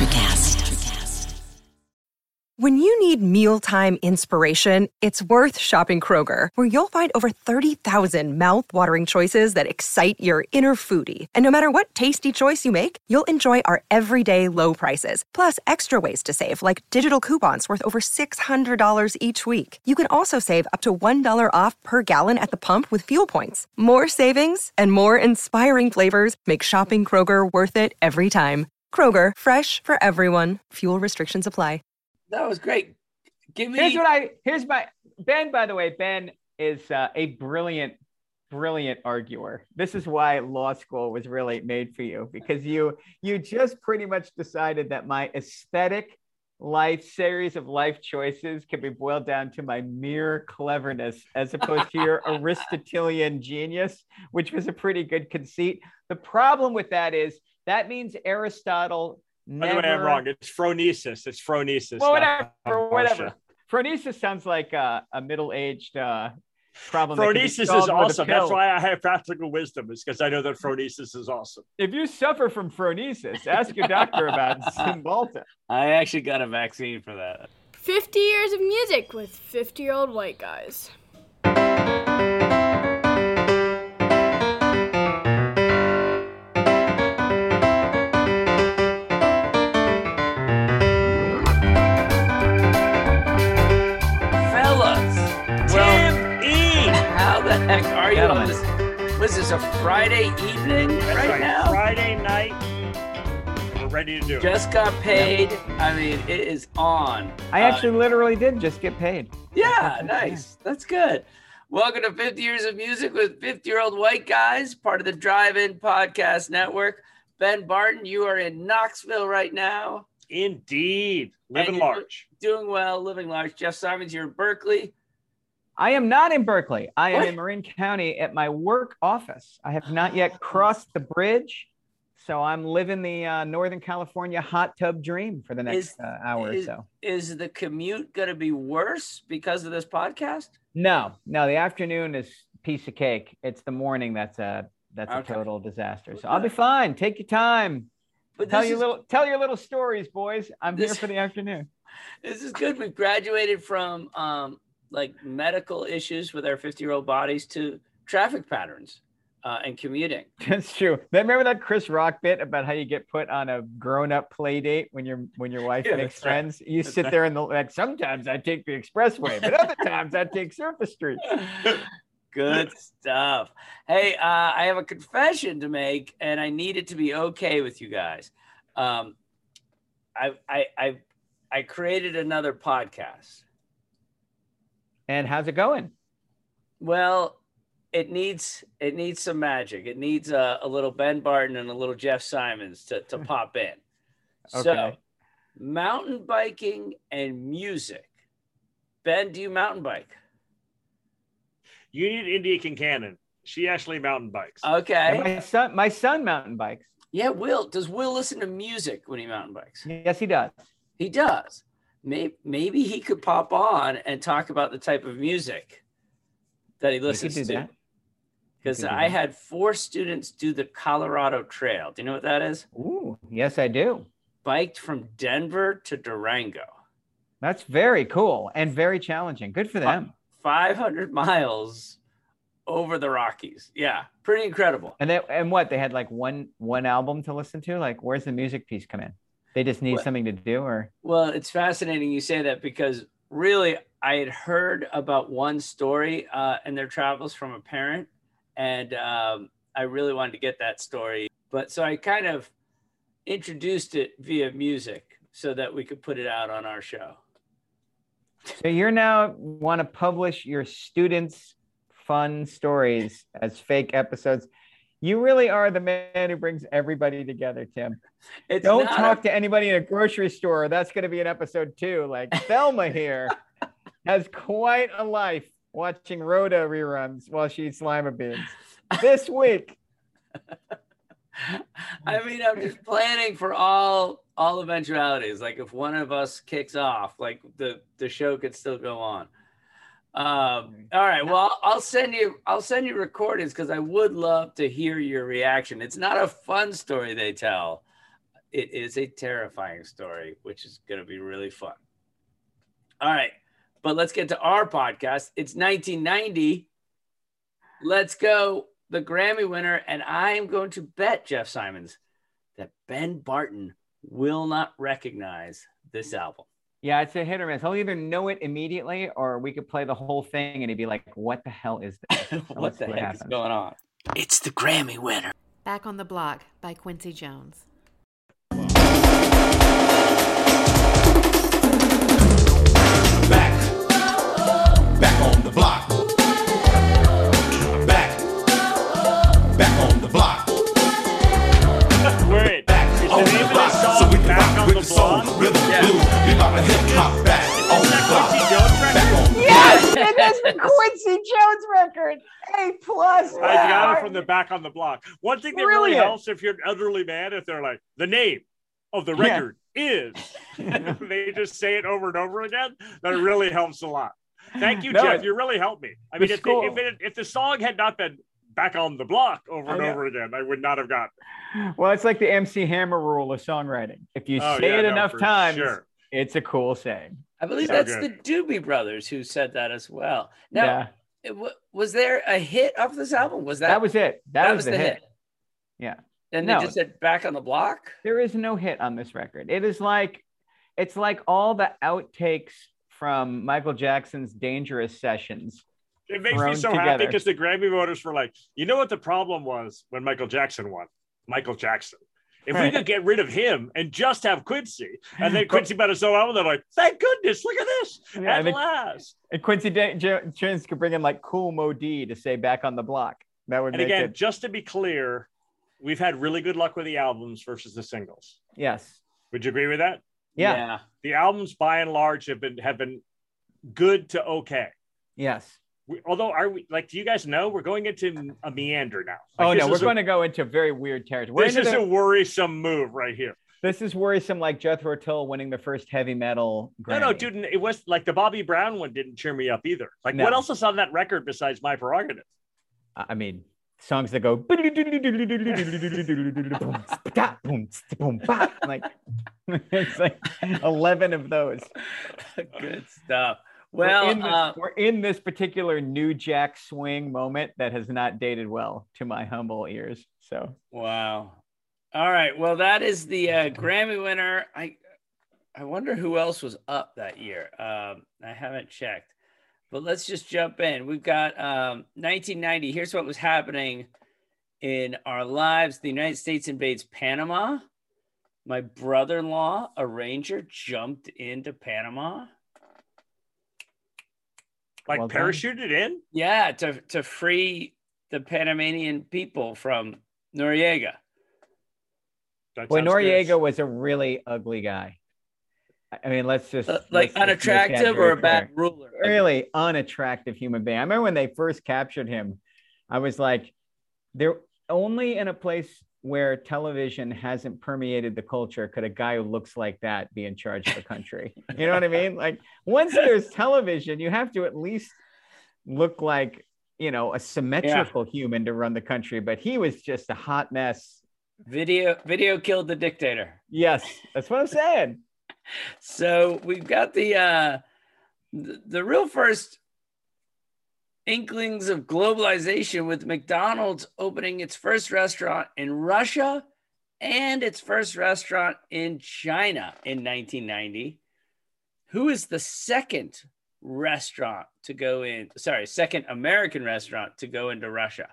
When you need mealtime inspiration, it's worth shopping Kroger, where you'll find over 30,000 mouth-watering choices that excite your inner foodie. And no matter what tasty choice you make, you'll enjoy our everyday low prices, plus extra ways to save, like digital coupons worth over $600 each week. You can also save up to $1 off per gallon at the pump with fuel points. More savings and more inspiring flavors make shopping Kroger worth it every time. Kroger, fresh for everyone. Fuel restrictions apply. That was great. Here's my Ben, by the way. Ben is a brilliant arguer. This is why law school was really made for you, because you just pretty much decided that my aesthetic series of life choices can be boiled down to my mere cleverness as opposed to your Aristotelian genius, which was a pretty good conceit. The problem with that is that means Aristotle By the way, I'm wrong. It's phronesis. It's phronesis. Well, whatever. Phronesis sounds like a middle-aged problem. Phronesis is awesome. That's why I have practical wisdom. It's because I know that phronesis is awesome. If you suffer from phronesis, ask your doctor about Cymbalta. I actually got a vaccine for that. 50 years of music with 50-year-old white guys. Heck are you on this? Was this a Friday evening? That's right now? Friday night. We're ready to do it. Just got paid. I mean, it is on. I actually literally did just get paid. Yeah, nice. That's good. Welcome to 50 Years of Music with 50-year-old white guys, part of the Drive-In Podcast Network. Ben Barton, you are in Knoxville right now. Indeed. Living large. Doing well, living large. Jeff Simons, you're in Berkeley. I am not in Berkeley. I am in Marin County at my work office. I have not yet crossed the bridge, so I'm living the Northern California hot tub dream for the next hour or so. Is the commute going to be worse because of this podcast? No. The afternoon is piece of cake. It's the morning that's a total disaster. So I'll be fine. Take your time. But tell your little stories, boys. I'm here for the afternoon. This is good. We've graduated from like medical issues with our 50-year-old bodies to traffic patterns and commuting. That's true. Remember that Chris Rock bit about how you get put on a grown-up play date when your wife makes friends? Right. You sit there and sometimes I take the expressway, but other times I take surface street. Good stuff. Hey, I have a confession to make, and I need it to be okay with you guys. I created another podcast. And how's it going? Well, it needs some magic. It needs a little Ben Barton and a little Jeff Simons to pop in. Okay. So, mountain biking and music. Ben, do you mountain bike? You need India Kincannon. She actually mountain bikes. Okay. And my son mountain bikes. Yeah, does Will listen to music when he mountain bikes? Yes, he does. He does. Maybe he could pop on and talk about the type of music that he listens to. Because I had 4 students do the Colorado Trail. Do you know what that is? Ooh, yes, I do. Biked from Denver to Durango. That's very cool and very challenging. Good for them. 500 miles over the Rockies. Yeah, pretty incredible. And what? They had like one album to listen to? Like, where's the music piece come in? They just need something to do, or? Well, it's fascinating you say that, because really I had heard about one story in their travels from a parent, and I really wanted to get that story. But so I kind of introduced it via music so that we could put it out on our show. So you're now want to publish your students' fun stories as fake episodes. You really are the man who brings everybody together, Tim. Don't talk to anybody in a grocery store. That's going to be an episode 2. Like Thelma here has quite a life watching Rhoda reruns while she eats lima beans. This week. I mean, I'm just planning for all eventualities. Like if one of us kicks off, like the show could still go on. All right. Well, I'll send you recordings because I would love to hear your reaction. It's not a fun story they tell. it is a terrifying story, which is going to be really fun. All right, but let's get to our podcast. It's 1990. Let's go. The Grammy winner, and I am going to bet, Jeff Simons, that Ben Barton will not recognize this album. Yeah, it's a hit or miss. He'll either know it immediately, or we could play the whole thing and he'd be like, what the hell is this? What the heck is going on? It's the Grammy winner. Back on the Block by Quincy Jones. Back on the block. Back on the block. Wait, is the name of this song So we can Back rock on with the the soul, Block? rhythm, blues. We about to hip hop back on Is the that block. Quincy Jones record? Back on the Yes, it is the Quincy Jones record. A+. I got it from the Back on the Block. One thing that really Brilliant. helps if you're elderly man, if they're like, the name of the record is, they just say it over and over again, that really helps a lot. Thank you, No, Jeff. You really helped me. I mean, it's if, cool. if the song had not been Back on the Block over and I know. over again, I would not have gotten it. Well, it's like the MC Hammer rule of songwriting. If you Oh, say yeah, it no, enough for times, sure. it's a cool saying. I believe So that's good. the Doobie Brothers who said that as well. Now, Yeah, was there a hit off this album? Was that was it. That was the the hit? hit. Yeah. And No. they just said Back on the Block? There is no hit on this record. It's like all the outtakes from Michael Jackson's Dangerous Sessions. It makes me thrown so happy together. because the Grammy voters were like, you know what the problem was when Michael Jackson won? Michael Jackson. If we Right. could get rid of him and just have Quincy, and then Quincy better so album, they're like, thank goodness, look at this. Yeah, At they- last. And Quincy Jones could bring in like Cool Mo D to say Back on the Block. That would And make again, it. just to be clear, we've had really good luck with the albums versus the singles. Yes. Would you agree with that? Yeah. The albums, by and large, have been good to okay. Yes. Although, are we like? Do you guys know we're going into a meander now? Like, Oh this no, we're is going to go into very weird territory. This is a worrisome move right here. This is worrisome, like Jethro Tull winning the first heavy metal Grammy. No, dude, it was like the Bobby Brown one didn't cheer me up either. Like, No. what else is on that record besides My Prerogative? I mean, songs that go like it's like 11 of those. Good stuff. Well, we're in this particular New Jack Swing moment that has not dated well to my humble ears. So wow. All right. Well, that is the Grammy winner. I wonder who else was up that year. I haven't checked, but let's just jump in. We've got 1990. Here's what was happening in our lives. The United States invades Panama. My brother-in-law, a ranger, jumped into Panama. Like Well done. parachuted in? Yeah, to free the Panamanian people from Noriega. That boy, sounds Noriega good. was a really ugly guy. I mean, let's just Like let's just make that unattractive very or a bad clear. ruler? Really unattractive human being. I remember when they first captured him, I was like, they're only in a place where television hasn't permeated the culture could a guy who looks like that be in charge of the country. You know what I mean? Like once there's television, you have to at least look like, you know, a symmetrical human to run the country, but he was just a hot mess. Video killed the dictator. Yes, that's what I'm saying. So we've got the real first inklings of globalization with McDonald's opening its first restaurant in Russia and its first restaurant in China in 1990. Who is the second second American restaurant to go into Russia?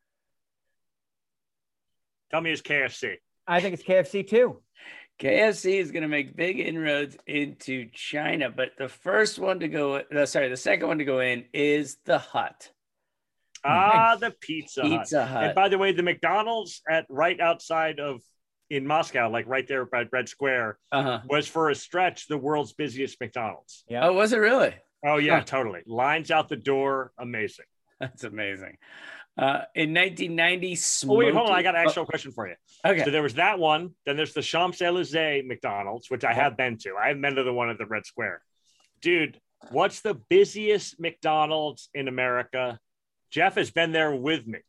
Tell me it's KFC. I think it's KFC too. KFC is going to make big inroads into China, but the second one to go in is the Hut. The Pizza Hut. Pizza Hut. And by the way, the McDonald's right outside in Moscow, like right there by Red Square, was for a stretch the world's busiest McDonald's. Yeah. Oh, was it really? Oh yeah, Huh. totally. Lines out the door, amazing. That's amazing. In 1990, Oh wait, hold on. I got an actual question for you. Okay. So there was that one. Then there's the Champs-Élysées McDonald's, which I have been to. I haven't been to the one at the Red Square. Dude, what's the busiest McDonald's in America? Jeff has been there with me.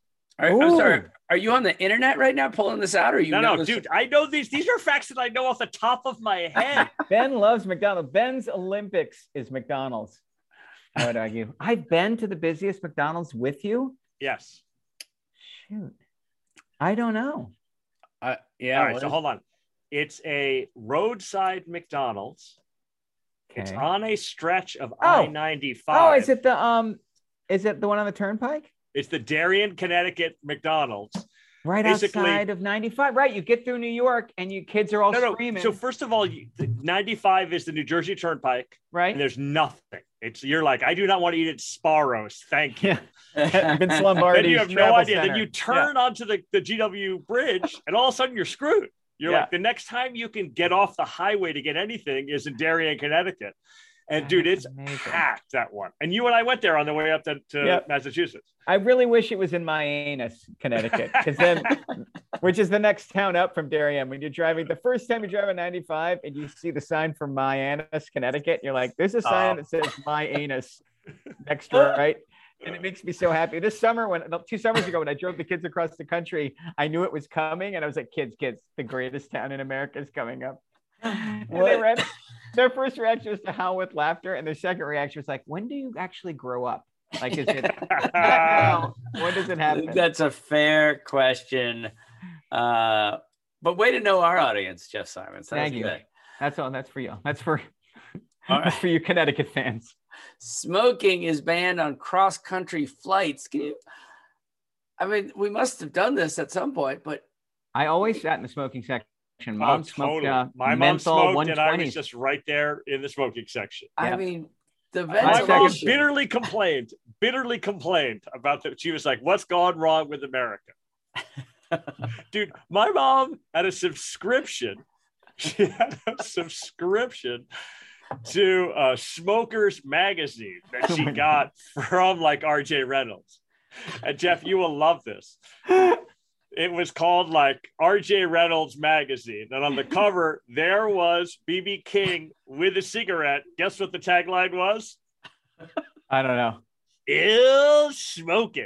I'm sorry. Are you on the internet right now pulling this out? Or are you? No, dude. I know these. These are facts that I know off the top of my head. Ben loves McDonald's. Ben's Olympics is McDonald's. I would argue. I've been to the busiest McDonald's with you. Yes. Shoot. I don't know. Yeah. All right. So hold on. It's a roadside McDonald's. Okay. It's on a stretch of I-95. Oh, is it the one on the turnpike? It's the Darien, Connecticut McDonald's. Right outside of 95. Right. You get through New York and you kids are all screaming. So first of all, 95 is the New Jersey Turnpike. Right. And there's nothing. You're like, I do not want to eat at Sparrows. Thank you. Yeah. Vince Lombardi's Then you have no idea. Center. Then you turn onto the GW bridge and all of a sudden you're screwed. You're like, the next time you can get off the highway to get anything is in Darien, Connecticut. And dude, it's packed, that one. And you and I went there on the way up to Massachusetts. I really wish it was in Myanus, Connecticut, which is the next town up from Darien. When you're driving, the first time you drive on 95 and you see the sign from Myanus, Connecticut, you're like, there's a sign that says my anus next to it, right? And it makes me so happy. This summer, 2 summers ago, when I drove the kids across the country, I knew it was coming. And I was like, kids, the greatest town in America is coming up. And their first reaction was to howl with laughter. And their second reaction was like, when do you actually grow up? Like, is it now? When does it happen? That's a fair question. But way to know our audience, Jeff Simon. Thank you. That's all. That's for you. That's for for you Connecticut fans. Smoking is banned on cross-country flights. We must have done this at some point, but I always sat in the smoking section. Mom smoked my mom smoked, and I was just right there in the smoking section. I mean, the my mom bitterly complained about that. She was like, "What's gone wrong with America?" Dude, my mom had a subscription. She had a subscription to Smokers magazine that she got from like RJ Reynolds. And Jeff, you will love this. It was called like RJ Reynolds magazine. And on the cover, there was B.B. King with a cigarette. Guess what the tagline was? I don't know. Ill smoking.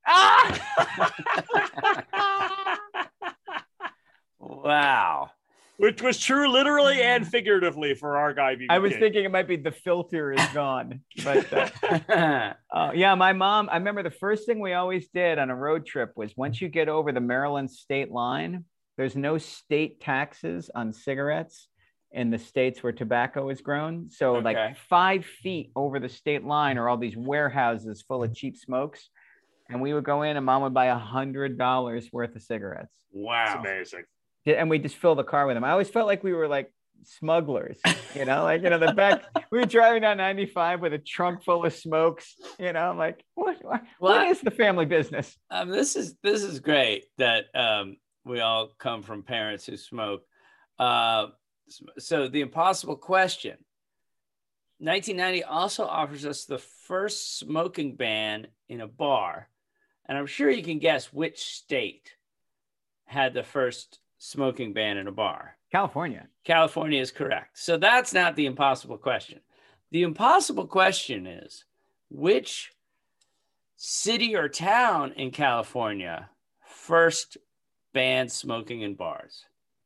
Wow. Which was true literally and figuratively for our guy. I was thinking it might be the filter is gone. But yeah, my mom, I remember the first thing we always did on a road trip was once you get over the Maryland state line, there's no state taxes on cigarettes in the states where tobacco is grown. So like 5 feet over the state line are all these warehouses full of cheap smokes. And we would go in and mom would buy $100 worth of cigarettes. Wow. That's amazing. And we just fill the car with them. I always felt like we were like smugglers, the back, we were driving down 95 with a trunk full of smokes, like what is the family business? This is great that we all come from parents who smoke. So the impossible question, 1990 also offers us the first smoking ban in a bar. And I'm sure you can guess which state had the first smoking ban in a bar. California. California is correct. So that's not the impossible question. The impossible question is, which city or town in California first banned smoking in bars?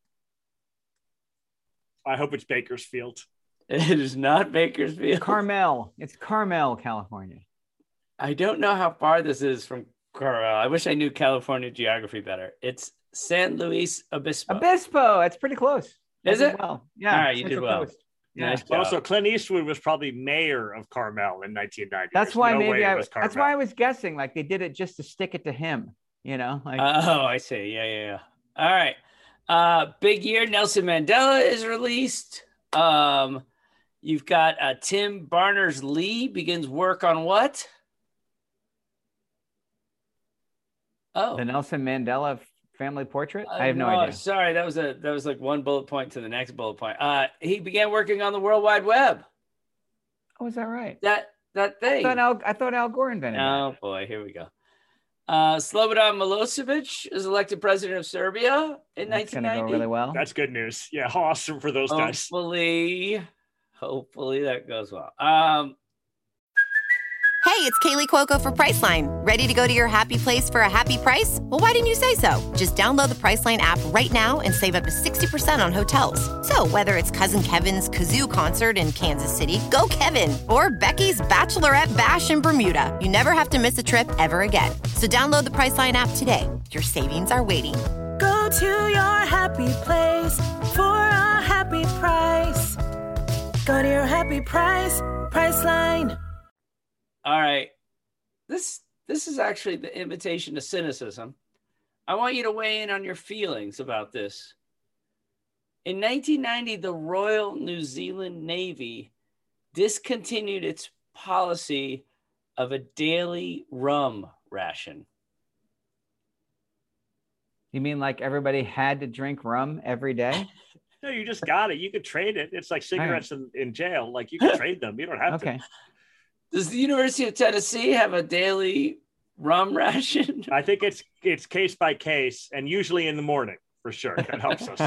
I hope it's Bakersfield. It is not Bakersfield. Carmel. It's Carmel, California. I don't know how far this is from Carmel. I wish I knew California geography better. It's San Luis Obispo. That's pretty close. Is it? Well, yeah. All right, you did well. Yeah. Nice job. Also, Clint Eastwood was probably mayor of Carmel in 1990. That's why that's why I was guessing like they did it just to stick it to him, Like, oh, I see. Yeah. All right. Big year. Nelson Mandela is released. You've got Tim Berners-Lee begins work on what? Oh, the Nelson Mandela family portrait. I have no idea. Sorry, that was like one bullet point to the next bullet point. He began working on the World Wide Web. Oh, is that right? That thing. I thought Al Gore invented it. Oh boy, here we go. Slobodan Milosevic is elected president of Serbia in 1990. That's going to go really well. That's good news. Yeah, awesome for those guys. Hopefully that goes well. Hey, it's Kaylee Cuoco for Priceline. Ready to go to your happy place for a happy price? Well, why didn't you say so? Just download the Priceline app right now and save up to 60% on hotels. So whether it's Cousin Kevin's Kazoo Concert in Kansas City, go Kevin, or Becky's Bachelorette Bash in Bermuda, you never have to miss a trip ever again. So download the Priceline app today. Your savings are waiting. Go to your happy place for a happy price. Go to your happy price, Priceline. All right. This is actually the invitation to cynicism. I want you to weigh in on your feelings about this. In 1990, the Royal New Zealand Navy discontinued its policy of a daily rum ration. You mean like everybody had to drink rum every day? No, you just got it. You could trade it. It's like cigarettes in jail. Like you can trade them. You don't have to. Does the University of Tennessee have a daily rum ration? I think it's case by case, and usually in the morning for sure. That helps us.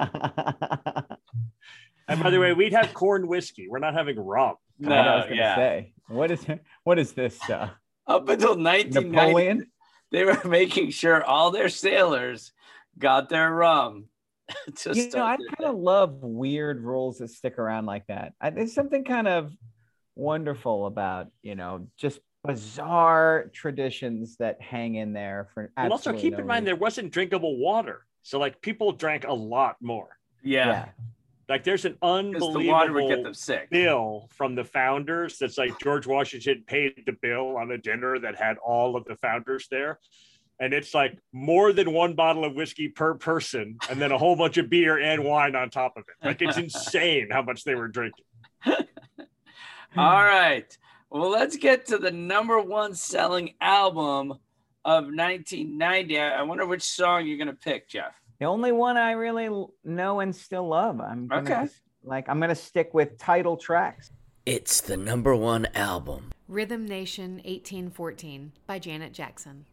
And by the way, we'd have corn whiskey. We're not having rum. No, I was gonna say, what is this? Up until 1990, Napoleon, they were making sure all their sailors got their rum. I kind of love weird rules that stick around like that. There's something kind of wonderful about, just bizarre traditions that hang in there for absolutely well, also keep in mind there wasn't drinkable water, so like people drank a lot more. Yeah. Like there's an unbelievable the water would get them sick. bill from the founders that's like George Washington paid the bill on a dinner that had all of the founders there. And it's like more than one bottle of whiskey per person, and then a whole bunch of beer and wine on top of it. Like it's insane how much they were drinking. All right. Well, let's get to the number one selling album of 1990. I wonder which song you're going to pick, Jeff. The only one I really know and still love. I'm gonna stick with title tracks. It's the number one album. Rhythm Nation 1814 by Janet Jackson.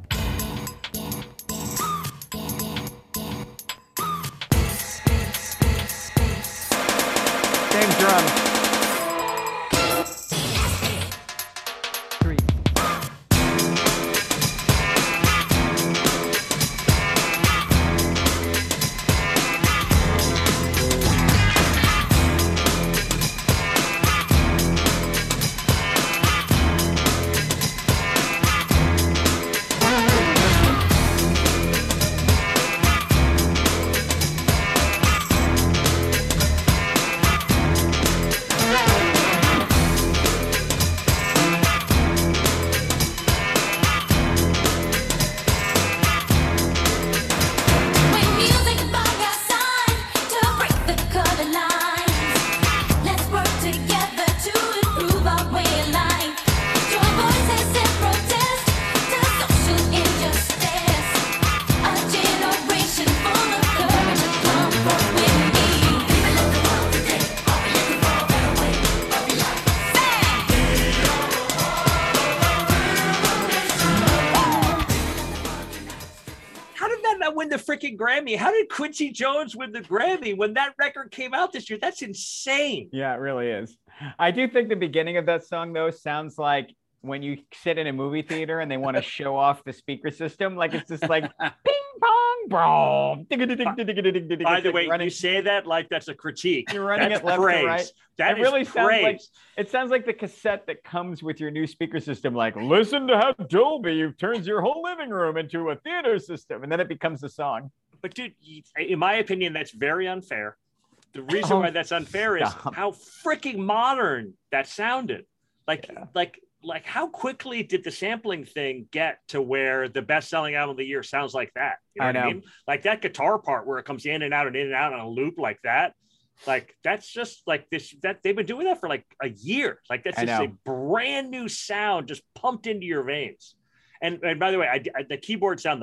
Same drum. Grammy. How did Quincy Jones win the Grammy when that record came out this year? That's insane. Yeah, it really is. I do think the beginning of that song though sounds like when you sit in a movie theater and they want to show off the speaker system, like it's just like ping pong, bro. By the way, you say that like that's a critique. You're running that's it left praise. to right. That it really praise. sounds like the cassette that comes with your new speaker system. Like, listen to how Dolby turns your whole living room into a theater system, and then it becomes a song. But dude, in my opinion, that's very unfair. The reason why that's unfair is how freaking modern that sounded. Like how quickly did the sampling thing get to where the best-selling album of the year sounds like that? You know what I mean? Like that guitar part where it comes in and out and in and out on a loop like that. Like that's just like this. That they've been doing that for like a year. Like that's just a brand new sound just pumped into your veins. And by the way, I the keyboard sound,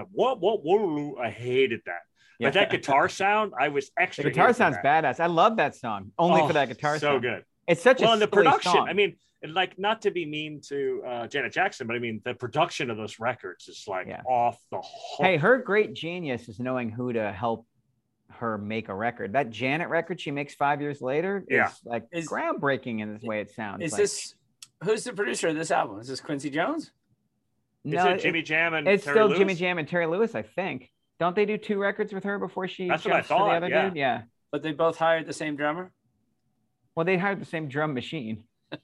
I hated that. But that guitar sound, I was extra. The guitar sounds badass. I love that song only for that guitar sound. So good. It's such a and the production. Song. I mean, like not to be mean to Janet Jackson, but I mean the production of those records is like off the hook. Hey, her great genius is knowing who to help her make a record. That Janet record she makes 5 years later is groundbreaking in the way it sounds. Who's the producer of this album? Is this Quincy Jones? No, Is it Jimmy Jam and it's Terry still Lewis? Jimmy Jam and Terry Lewis, I think. Don't they do 2 records with her before she That's jumps what I to thought, the other yeah. dude? Yeah. But they both hired the same drummer? Well, they hired the same drum machine.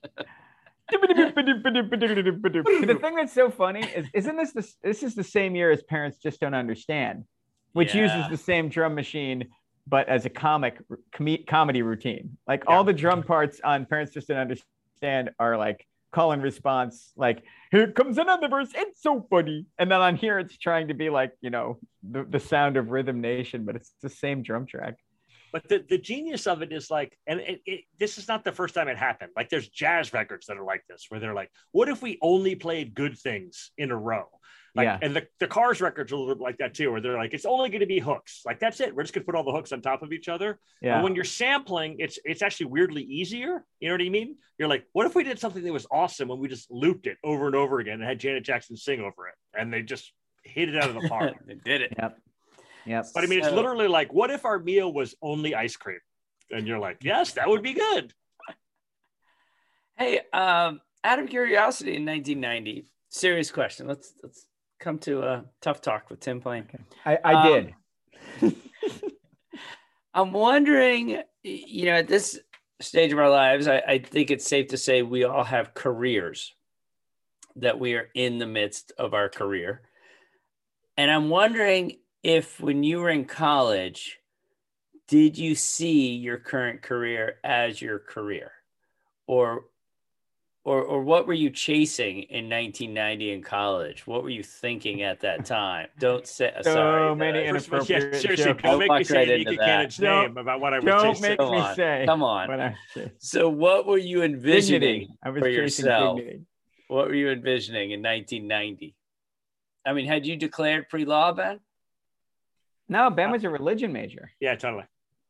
The thing that's so funny is, isn't this is the same year as Parents Just Don't Understand, which uses the same drum machine, but as a comedy routine. Like all the drum parts on Parents Just Don't Understand are like call and response, like, here comes another verse, it's so funny. And then on here, it's trying to be like, you know, the sound of Rhythm Nation, but it's the same drum track. But the genius of it is like, and this is not the first time it happened. Like there's jazz records that are like this, where they're like, what if we only played good things in a row? Like, and the Cars records are a little bit like that too, where they're like, it's only going to be hooks. Like, that's it. We're just going to put all the hooks on top of each other. Yeah. And when you're sampling, it's actually weirdly easier. You know what I mean? You're like, what if we did something that was awesome when we just looped it over and over again and had Janet Jackson sing over it? And they just hit it out of the park. They did it. Yep. But I mean, it's literally like, what if our meal was only ice cream? And you're like, yes, that would be good. Hey, out of curiosity, in 1990, serious question. Let's come to a tough talk with Tim Plain. Okay. I did. I'm wondering, you know, at this stage of our lives, I think it's safe to say we all have careers, that we are in the midst of our career. And I'm wondering if when you were in college, did you see your current career as your career? Or what were you chasing in 1990 in college? What were you thinking at that time? Don't say sorry. Many inappropriate seriously, jokes. don't make me Walk say right Nika into that. Cannon's name about what I was Don't chasing. make me say. Come on. what I- So what were you envisioning Dignity. I was for chasing yourself? dignity. What were you envisioning in 1990? I mean, had you declared pre-law, Ben? No, Ben was a religion major. Yeah, totally.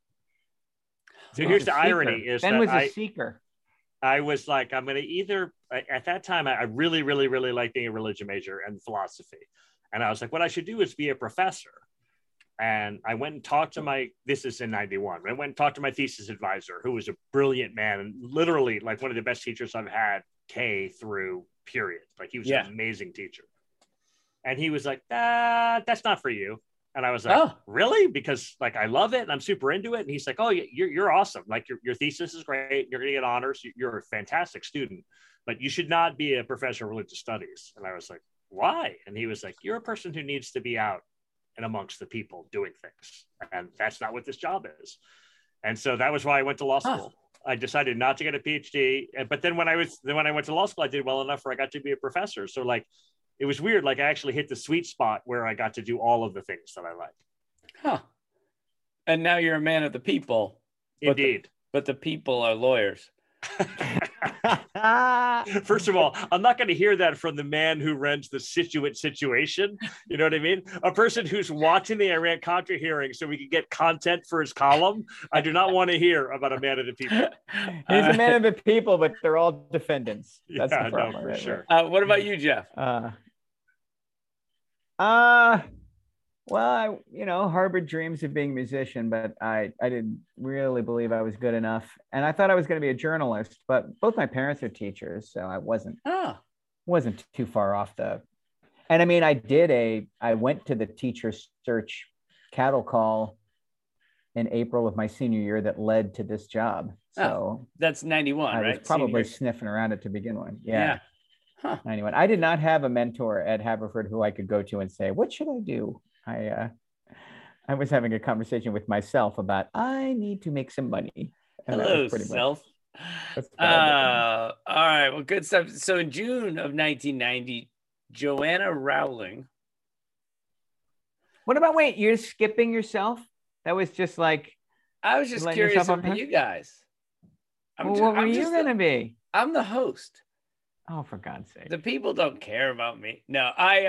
So He here's was the a seeker. irony is Ben that was a seeker. I was like, I'm going to either, at that time, I really, really, really liked being a religion major and philosophy. And I was like, what I should do is be a professor. And I went and talked to this is in 91. I went and talked to my thesis advisor, who was a brilliant man and literally like one of the best teachers I've had, K through period. Like he was an amazing teacher. And he was like, that's not for you. And I was like, really? Because like, I love it and I'm super into it. And he's like, oh, you're awesome. Like your thesis is great. You're going to get honors. You're a fantastic student, but you should not be a professor of religious studies. And I was like, why? And he was like, you're a person who needs to be out and amongst the people doing things. And that's not what this job is. And so that was why I went to law school. I decided not to get a PhD. But then when I went to law school, I did well enough where I got to be a professor. So like, it was weird. Like I actually hit the sweet spot where I got to do all of the things that I like. Huh. And now you're a man of the people. Indeed. But the people are lawyers. First of all, I'm not going to hear that from the man who runs the Situate situation. You know what I mean? A person who's watching the Iran-Contra hearing so we can get content for his column. I do not want to hear about a man of the people. He's a man of the people, but they're all defendants. That's the problem. No, for sure. What about you, Jeff? Well, I harbored dreams of being a musician, but I didn't really believe I was good enough. And I thought I was going to be a journalist, but both my parents are teachers, so I wasn't too far off and I mean, I went to the teacher search cattle call in April of my senior year that led to this job. So that's 91, right? I was probably sniffing around it to begin with. Yeah. Huh. 91. I did not have a mentor at Haverford who I could go to and say, what should I do? I was having a conversation with myself about I need to make some money. And hello, self. All right. Well, good stuff. So in June of 1990, Joanna Rowling. Wait, you're skipping yourself? That was just like. I was just curious about you guys. What were you going to be? I'm the host. Oh, for God's sake. The people don't care about me. No,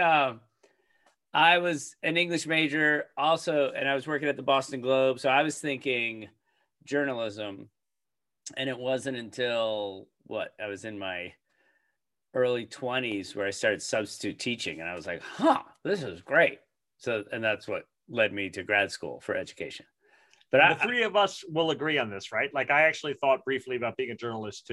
I was an English major also, and I was working at the Boston Globe. So I was thinking journalism. And it wasn't until I was in my early 20s where I started substitute teaching. And I was like, this is great. So, and that's what led me to grad school for education. But the three of us will agree on this, right? Like I actually thought briefly about being a journalist too.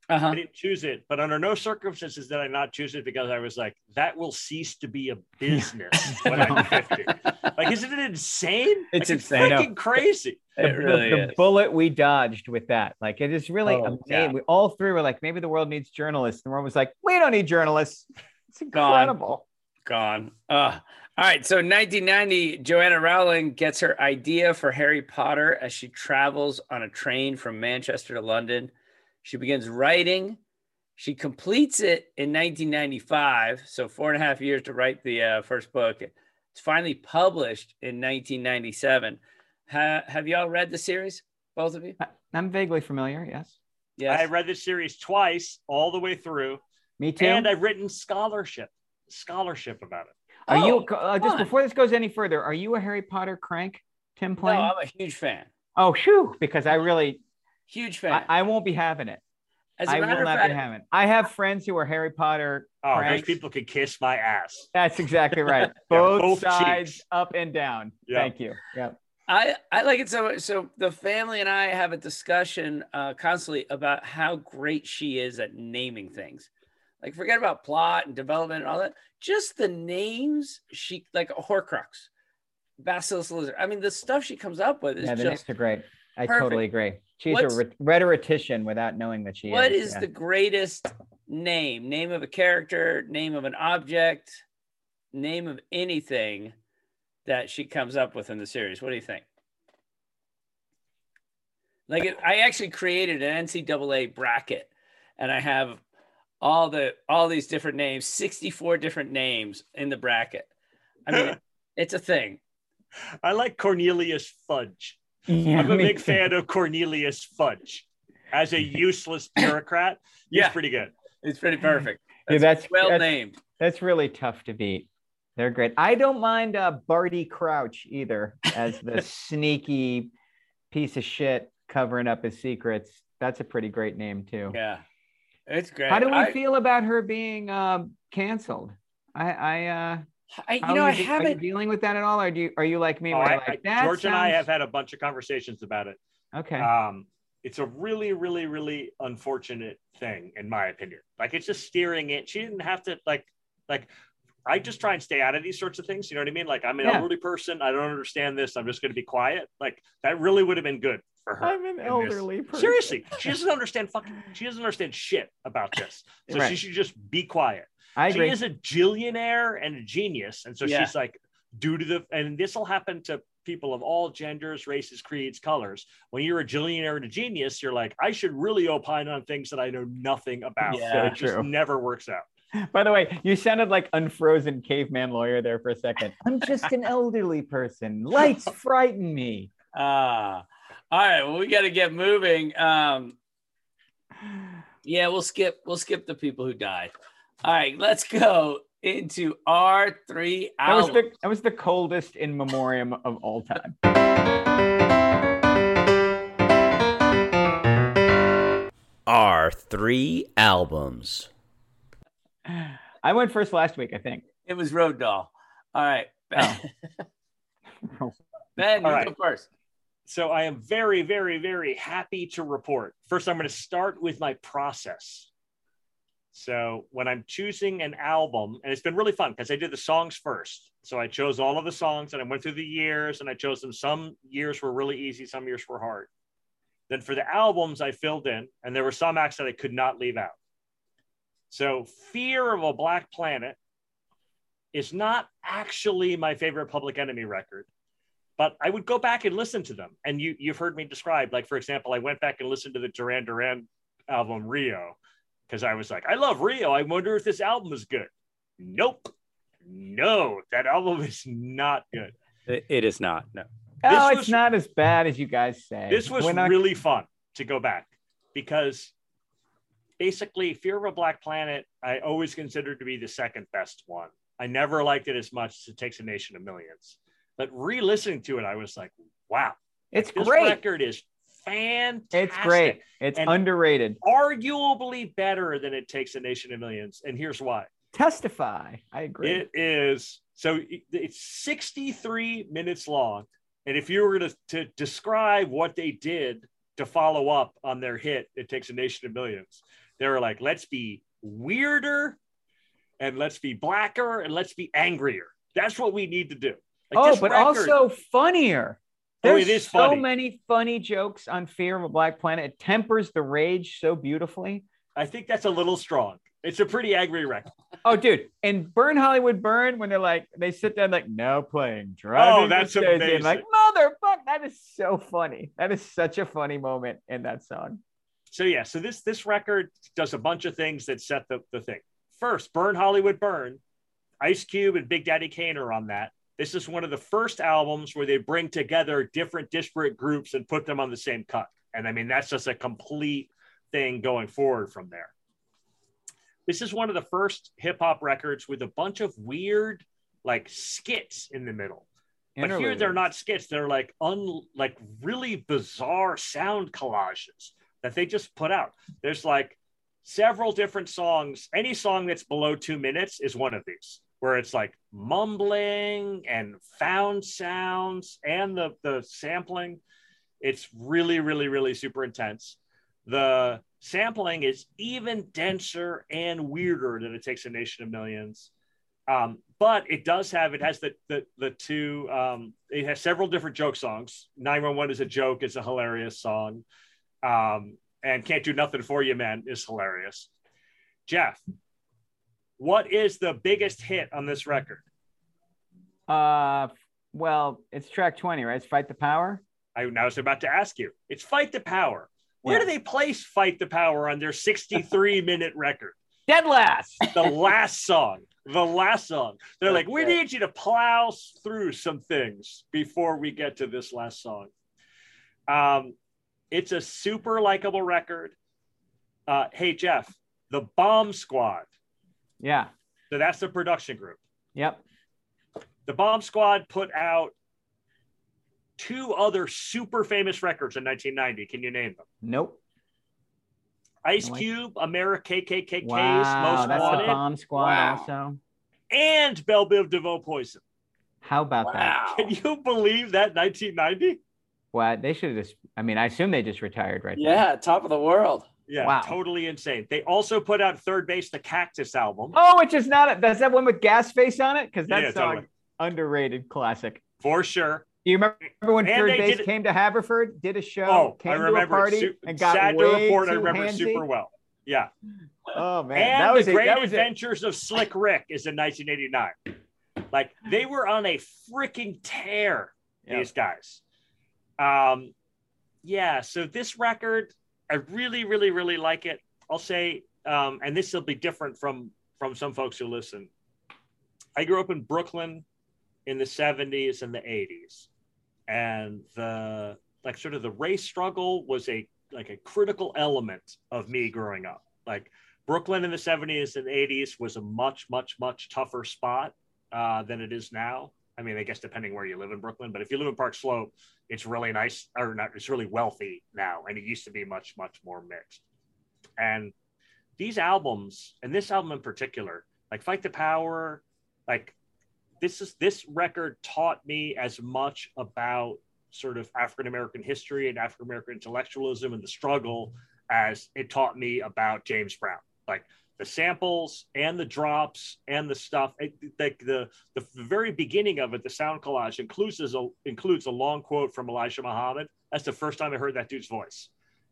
I didn't choose it, but under no circumstances did I not choose it because I was like, that will cease to be a business when I'm 50. Like, isn't it insane? It's like, insane. Freaking crazy. The bullet we dodged with that. Like, it is really amazing. Yeah. We all three were like, maybe the world needs journalists. And the world was like, we don't need journalists. It's incredible. Gone. All right. So 1990, Joanna Rowling gets her idea for Harry Potter as she travels on a train from Manchester to London. She begins writing. She completes it in 1995. So 4.5 years to write the first book. It's finally published in 1997. Have y'all read the series? Both of you? I'm vaguely familiar. Yes. Yes. I read this series twice, all the way through. Me too. And I've written scholarship about it. Are you just before this goes any further? Are you a Harry Potter crank, Tim Plain? No, I'm a huge fan. Oh, shoo! Because I really huge fan. I won't be having it. I will not be having it. I have friends who are Harry Potter. Oh, cranks. those people could kiss my ass. That's exactly right. both sides, cheeks. Up and down. Yep. Thank you. Yep. I like it so much. So the family and I have a discussion constantly about how great she is at naming things. Like, forget about plot and development and all that. Just the names, she like a Horcrux, Basilisk Lizard. I mean, the stuff she comes up with is the names are great. I perfect. Totally agree. She's a rhetorician without knowing that she is. What is the greatest name? Name of a character, name of an object, name of anything that she comes up with in the series. What do you think? Like, I actually created an NCAA bracket, and I have all these different names, 64 different names in the bracket. I mean, it's a thing. I like Cornelius Fudge. Yeah, I'm a big fan of Cornelius Fudge as a useless bureaucrat. He's pretty good. It's pretty perfect. That's well named. That's really tough to beat. They're great. I don't mind Barty Crouch either as the sneaky piece of shit covering up his secrets. That's a pretty great name too. Yeah, it's great. How do we feel about her being canceled? I haven't. Are you dealing with that at all, or are you like me? George and I have had a bunch of conversations about it. Okay. It's a really, really, really unfortunate thing, in my opinion. Like, it's just steering it. She didn't have to like. I just try and stay out of these sorts of things. You know what I mean? Like, I'm an elderly person. I don't understand this. I'm just going to be quiet. Like, that really would have been good for her. I'm an elderly person. Seriously, she doesn't understand she doesn't understand shit about this. So she should just be quiet. I agree. She is a gillionaire and a genius. And so she's like, and this will happen to people of all genders, races, creeds, colors. When you're a gillionaire and a genius, you're like, I should really opine on things that I know nothing about. Yeah, so it true. just never works out. By the way, you sounded like unfrozen caveman lawyer there for a second. I'm just an elderly person. Lights frighten me. All right. Well, we got to get moving. Yeah, we'll skip the people who died. All right, let's go into our 3 albums. That was the coldest in memoriam of all time. Our 3 albums. I went first last week, I think. It was Road Doll. All right. Ben, Ben, you go first. So I am very, very, very happy to report. First, I'm going to start with my process. So when I'm choosing an album, and it's been really fun because I did the songs first. So I chose all of the songs and I went through the years and I chose them. Some years were really easy. Some years were hard. Then for the albums, I filled in, and there were some acts that I could not leave out. So Fear of a Black Planet is not actually my favorite Public Enemy record, but I would go back and listen to them. And you've heard me describe, like, for example, I went back and listened to the Duran Duran album, Rio, because I was like, I love Rio. I wonder if this album is good. Nope. No, that album is not good. It is not. No. It's not as bad as you guys say. This was really fun to go back because basically Fear of a Black Planet, I always considered to be the second best one. I never liked it as much as It Takes a Nation of Millions. But re-listening to it, I was like, wow. It's this great. record is fantastic. It's great. It's underrated. Arguably better than It Takes a Nation of Millions. And here's why. Testify. I agree. It is. So it's 63 minutes long. And if you were to describe what they did to follow up on their hit, It Takes a Nation of Millions, They were like, let's be weirder and let's be blacker and let's be angrier. That's what we need to do. Like, but also funnier. There's it is so funny. many funny jokes on Fear of a Black Planet. It tempers the rage so beautifully. I think that's a little strong. It's a pretty angry record. Oh, dude. And Burn Hollywood Burn, when they're like, they sit down like, now playing Driving that's Miss Daisy. amazing. And like, motherfucker, that is so funny. That is such a funny moment in that song. So this record does a bunch of things that set the thing. First, Burn Hollywood Burn. Ice Cube and Big Daddy Kane are on that. This is one of the first albums where they bring together different disparate groups and put them on the same cut. And I mean, that's just a complete thing going forward from there. This is one of the first hip hop records with a bunch of weird, like, skits in the middle. But here they're not skits. They're like really bizarre sound collages that they just put out. There's like several different songs. Any song that's below 2 minutes is one of these, where it's like mumbling and found sounds and the sampling. It's really, really, really super intense. The sampling is even denser and weirder than It Takes a Nation of Millions. But it has the two, it has several different joke songs. 911 is a joke. It's a hilarious song. And Can't Do Nothing For You, Man is hilarious. Jeff, what is the biggest hit on this record? Well, it's track 20, right? It's Fight the Power. I was about to ask you. It's Fight the Power. Where do they place Fight the Power on their 63-minute record? Dead last. The last song. They're like, we need you to plow through some things before we get to this last song. It's a super likable record. Hey, Jeff, the Bomb Squad. Yeah. So that's the production group. Yep. The Bomb Squad put out 2 other super famous records in 1990. Can you name them? Nope. Ice Cube, America KKK's wow, Most that's Wanted. the Bomb Squad also. And Belle Biv DeVoe Poison. How about that? Can you believe that 1990? Well, they should have just, I mean, I assume they just retired right there. Yeah, top of the world. Yeah, wow. Totally insane. They also put out Third Base, the Cactus album. Oh, which is not, does that one with Gas Face on it? Because that song, totally. Underrated classic. For sure. Do you remember when And Third they Base did- came to Haverford, did a show, came I to a remember party, and got sad way to report. too I remember handsy? super well. Yeah. Oh man, And that was The Great that was Adventures of Slick Rick is in 1989. Like, they were on a freaking tear, these guys. Yeah, so this record, I really, really, really like it. I'll say, and this will be different from some folks who listen. I grew up in Brooklyn in the 70s and the 80s. And the race struggle was a critical element of me growing up. Like, Brooklyn in the 70s and 80s was a much, much, much tougher spot than it is now. I mean, I guess depending where you live in Brooklyn, but if you live in Park Slope, it's really nice, or not, it's really wealthy now. And it used to be much, much more mixed. And these albums, and this album in particular, like Fight the Power, like this record taught me as much about sort of African-American history and African-American intellectualism and the struggle as it taught me about James Brown. Like, the samples and the drops and the stuff, like the very beginning of it, the sound collage includes a long quote from Elijah Muhammad. That's the first time I heard that dude's voice.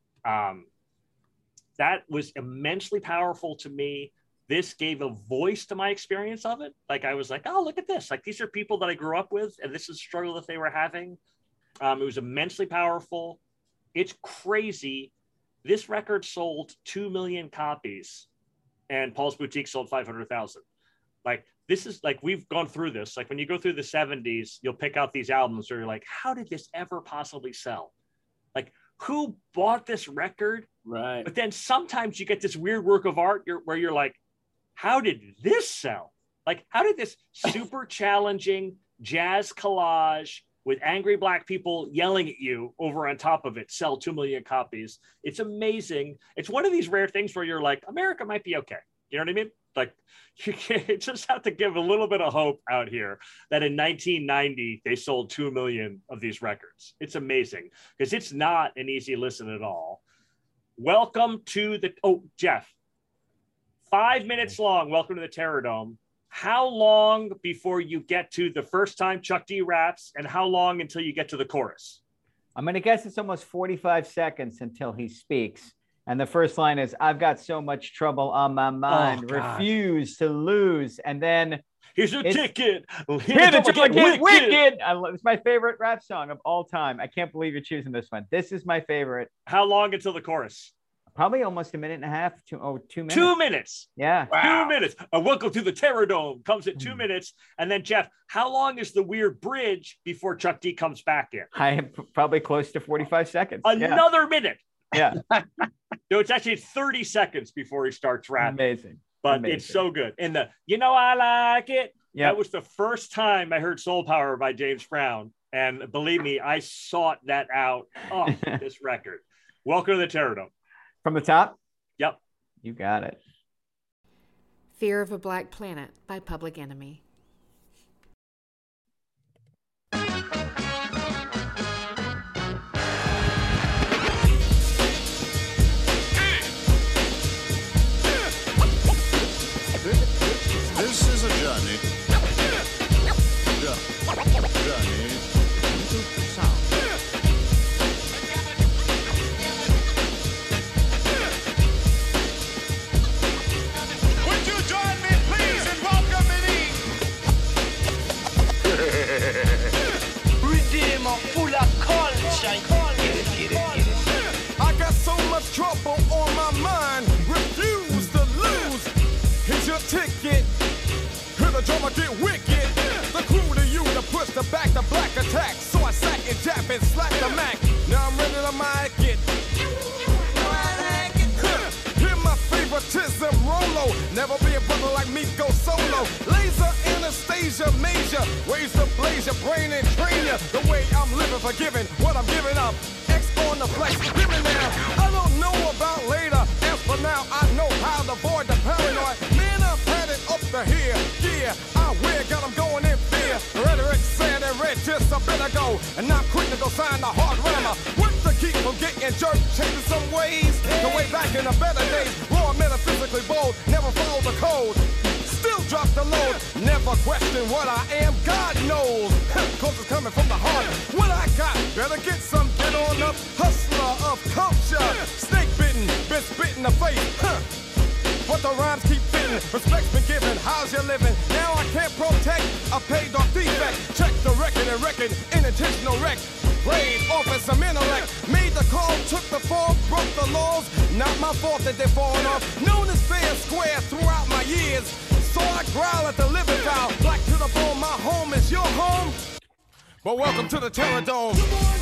That was immensely powerful to me. This gave a voice to my experience of it. Like, I was like, oh, look at this. Like, these are people that I grew up with, and this is a struggle that they were having. It was immensely powerful. It's crazy. This record sold 2 million copies, and Paul's Boutique sold 500,000. Like, this is like, we've gone through this. Like, when you go through the 70s, you'll pick out these albums where you're like, how did this ever possibly sell? Like, who bought this record? Right. But then sometimes you get this weird work of art where you're like, how did this sell? Like, how did this super challenging jazz collage with angry Black people yelling at you over on top of it sell 2 million copies? It's amazing. It's one of these rare things where you're like, America might be okay. You know what I mean? Like, you just have to give a little bit of hope out here that in 1990, they sold 2 million of these records. It's amazing, because it's not an easy listen at all. welcome to the, Jeff, 5 minutes long. Welcome to the Terror Dome. How long before you get to the first time Chuck D raps, and how long until you get to the chorus? I'm going to guess it's almost 45 seconds until he speaks. And the first line is, I've got so much trouble on my mind, refuse to lose. And then here's your ticket. Here's the ticket. Wicked. It's my favorite rap song of all time. I can't believe you're choosing this one. This is my favorite. How long until the chorus? Probably almost a minute and a half. 2 minutes. 2 minutes. Yeah. Wow. 2 minutes. Welcome to the Terror Dome comes at 2 minutes. And then, Jeff, how long is the weird bridge before Chuck D comes back in? I am probably close to 45 seconds. Another minute. Yeah. No, it's actually 30 seconds before he starts rapping. Amazing. But it's so good. And I like it. Yeah. That was the first time I heard Soul Power by James Brown. And believe me, I sought that out off this record. Welcome to the Terror Dome. From the top? Yep. You got it. Fear of a Black Planet by Public Enemy. This is a journey. Journey into sound. Would you join me, please, in welcoming Redeemer full of culture. Get it. I got so much trouble on my mind. Refuse to lose. Here's your ticket. Hear the drummer get wicked. The crew to you to push the back the black attack. So I sack and jab and slap the Mac. Now I'm ready to mic it. Hear my favoritism, Rolo. Never be a brother like me, go solo. Laser Anastasia Major. Ways to blaze your brain and train you. The way I'm living, forgiving what I'm giving up. X on the flex, give me now. I don't know about later. As for now, I know how to avoid the paranoid. Man, I've had it up to here. Yeah, I wear, got them going in fear. Rhetoric said and read just a bit ago. And not quick to go sign the hard rammer. What to keep from getting jerked, changing some ways. The way back in the better days. Raw, metaphysically bold, never follow the code. Still drop the load, never question what I am, God knows. Cause it's coming from the heart. What I got, better get some, get on up. Hustler of culture, snake bitten, been spit in the face. But the rhymes keep fitting, respect's been given, how's you living? Now I can't protect a paid off defect. Check the record and record, unintentional wreck. Played off as some intellect, made the call, took the fall, broke the laws. Not my fault that they're falling off. Known as fair and square throughout my years. So I growl at the living foul. Black to the bone, my home is your home. But welcome to the Terror Dome.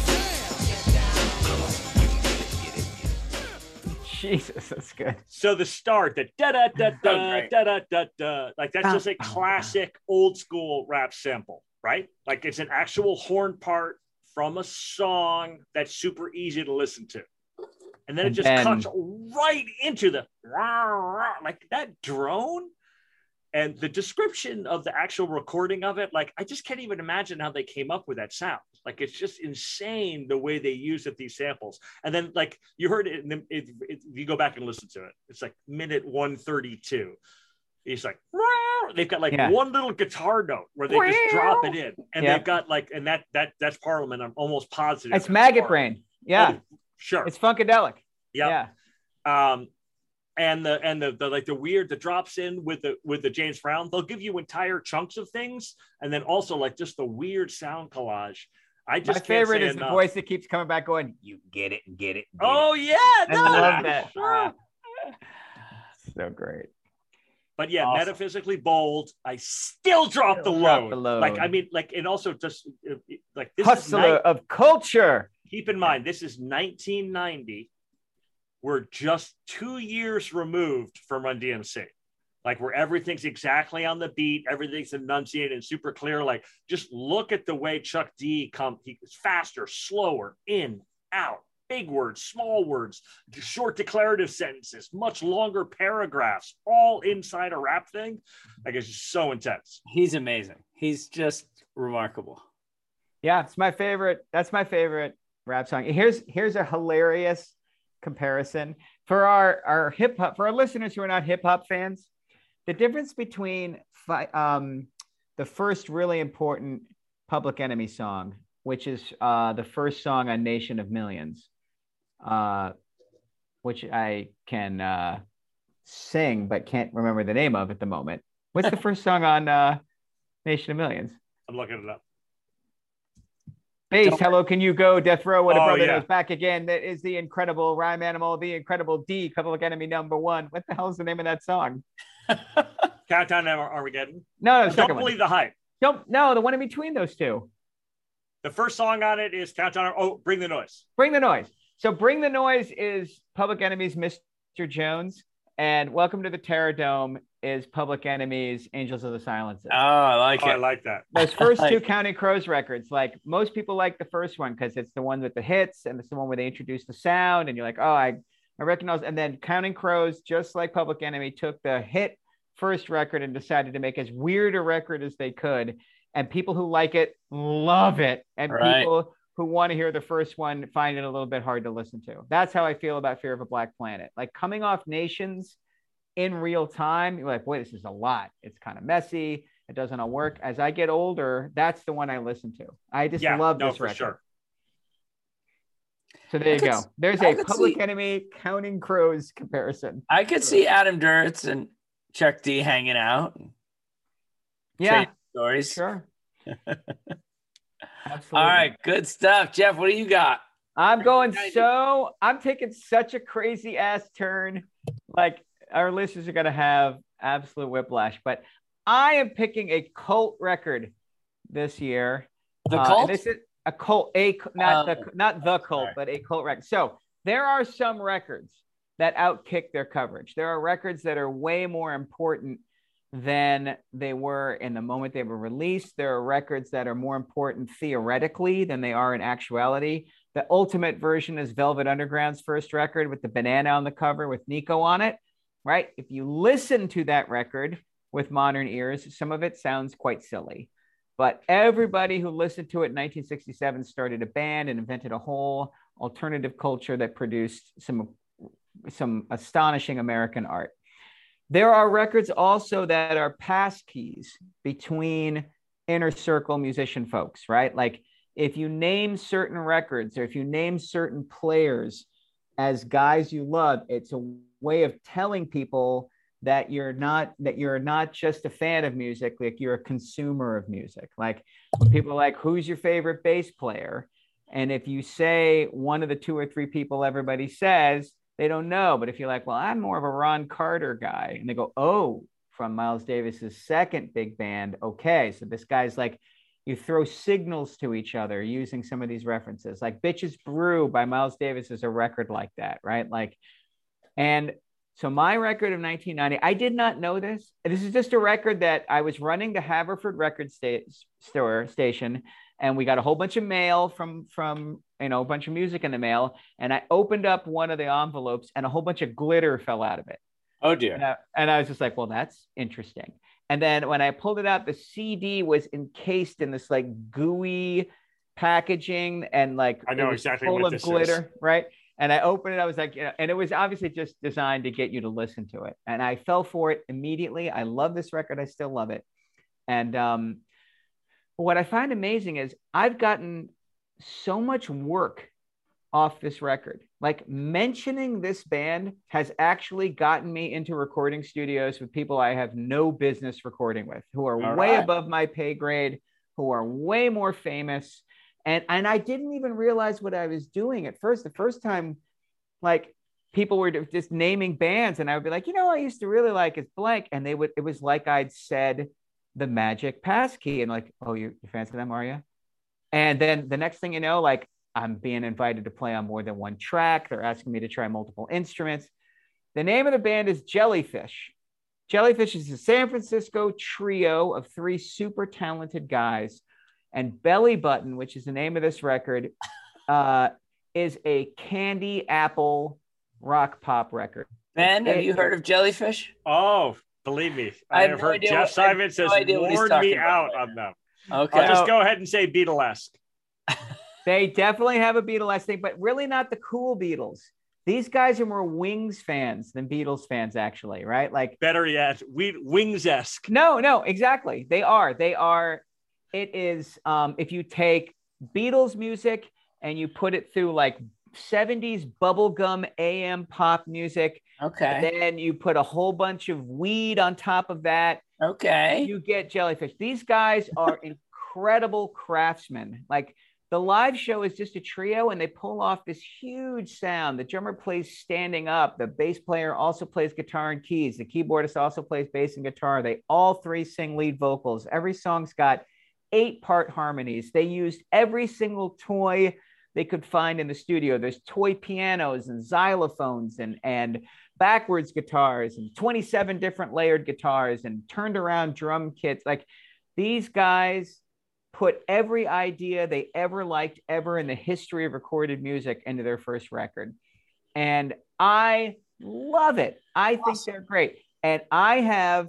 Jesus, that's good. So the start, the da-da-da-da, like that's just a classic old school rap sample, right? Like it's an actual horn part from a song that's super easy to listen to. And then it just cuts right into the like that drone. And the description of the actual recording of it, like I just can't even imagine how they came up with that sound. Like it's just insane the way they use it, these samples. And then like you heard it, you go back and listen to it. It's like minute 132. It's like they've got like one little guitar note where they just drop it in, and they've got like, and that's Parliament. I'm almost positive it's Maggot Brain. Yeah, sure. It's Funkadelic. Yeah. And the like the weird that drops in with the James Brown, they'll give you entire chunks of things, and then also like just the weird sound collage. My favorite is the voice that keeps coming back going, you get it. Oh yeah, I love that. Sure. So great. But yeah, awesome. Metaphysically bold. I still drop the load. Like I mean, like, and also just like this hustler of culture. Keep in mind, this is 1990. We're just 2 years removed from Run DMC, like where everything's exactly on the beat, everything's enunciated and super clear. Like just look at the way Chuck D he's faster, slower, in, out, big words, small words, short declarative sentences, much longer paragraphs, all inside a rap thing. Like it's just so intense. He's amazing. He's just remarkable. Yeah, it's my favorite. That's my favorite rap song. Here's a hilarious comparison for our hip hop, for our listeners who are not hip hop fans. The difference between the first really important Public Enemy song, which is the first song on Nation of Millions, which I can sing but can't remember the name of at the moment. What's the first song on Nation of Millions? I'm looking it up. Bass, hello, can you go? Death Row, what a brother yeah. knows. Back again. That is the incredible Rhyme Animal, the incredible D, Public Enemy #1. What the hell is the name of that song? Countdown to Armageddon. No, the second Don't one. Believe the Hype. No, the one in between those two. The first song on it is Countdown. Oh, Bring the Noise. Bring the Noise. So Bring the Noise is Public Enemy's Mr. Jones, and Welcome to the Terror Dome is Public Enemy's Angels of the Silences. Oh, I like it. I like that. Those first two Counting Crows records, like most people like the first one because it's the one with the hits and it's the one where they introduce the sound and you're like, oh, I recognize. And then Counting Crows, just like Public Enemy, took the hit first record and decided to make as weird a record as they could. And people who like it love it. And people who want to hear the first one find it a little bit hard to listen to. That's how I feel about Fear of a Black Planet. Like coming off Nations in real time, you're like, boy, this is a lot. It's kind of messy. It doesn't all work. As I get older, that's the one I listen to. I just love this record. Sure. So there you go. There's a Public Enemy Counting Crows comparison. I could see Adam Duritz and Chuck D hanging out. Yeah. Stories. Sure. Absolutely. All right. Good stuff. Jeff, what do you got? I'm taking such a crazy ass turn. Like, our listeners are going to have absolute whiplash, but I am picking a cult record this year. The cult? This is a cult, not the cult, but a cult record. So there are some records that outkick their coverage. There are records that are way more important than they were in the moment they were released. There are records that are more important theoretically than they are in actuality. The ultimate version is Velvet Underground's first record with the banana on the cover with Nico on it. Right? If you listen to that record with modern ears, some of it sounds quite silly. But everybody who listened to it in 1967 started a band and invented a whole alternative culture that produced some astonishing American art. There are records also that are pass keys between inner circle musician folks, right? Like if you name certain records or if you name certain players as guys you love, it's a way of telling people that you're not just a fan of music, like you're a consumer of music. Like when people are like, who's your favorite bass player? And if you say one of the two or three people everybody says, they don't know. But if you're like, well, I'm more of a Ron Carter guy, and they go, oh, from Miles Davis's second big band. Okay, so this guy's like, you throw signals to each other using some of these references. Like Bitches Brew by Miles Davis is a record like that, right? Like, and so my record of 1990, I did not know this. This is just a record that I was running the Haverford record station, and we got a whole bunch of mail from a bunch of music in the mail, and I opened up one of the envelopes, and a whole bunch of glitter fell out of it. Oh dear! And I was just like, well, that's interesting. And then when I pulled it out, the CD was encased in this like gooey packaging, and like I know exactly full what of this glitter, right? And I opened it, I was like, and it was obviously just designed to get you to listen to it. And I fell for it immediately. I love this record. I still love it. And what I find amazing is I've gotten so much work off this record. Like mentioning this band has actually gotten me into recording studios with people I have no business recording with, who are way above my pay grade, who are way more famous. And I didn't even realize what I was doing at first. The first time, like people were just naming bands, and I would be like, I used to really like it's blank, and it was like I'd said the Magic Passkey, and like, oh, you're fans of them, are you? And then the next thing you know, like I'm being invited to play on more than one track. They're asking me to try multiple instruments. The name of the band is Jellyfish. Jellyfish is a San Francisco trio of three super talented guys. And Belly Button, which is the name of this record, is a candy apple rock pop record. Ben, have you heard of Jellyfish? Oh, believe me. I have heard Jeff Simons has warned me out on them. Okay. I'll just go ahead and say Beatlesque. They definitely have a Beatlesque thing, but really not the cool Beatles. these guys are more Wings fans than Beatles fans, actually, right? Like, better yet, Wings-esque. No, exactly. They are. It is, if you take Beatles music and you put it through like 70s bubblegum AM pop music. Okay. And then you put a whole bunch of weed on top of that. Okay. You get Jellyfish. These guys are incredible craftsmen. Like, the live show is just a trio, and they pull off this huge sound. The drummer plays standing up. The bass player also plays guitar and keys. The keyboardist also plays bass and guitar. They all three sing lead vocals. Every song's got 8-part harmonies. They used every single toy they could find in the studio. There's toy pianos and xylophones and backwards guitars and 27 different layered guitars and turned around drum kits. Like, these guys put every idea they ever liked ever in the history of recorded music into their first record. And I love it. I think they're great. And it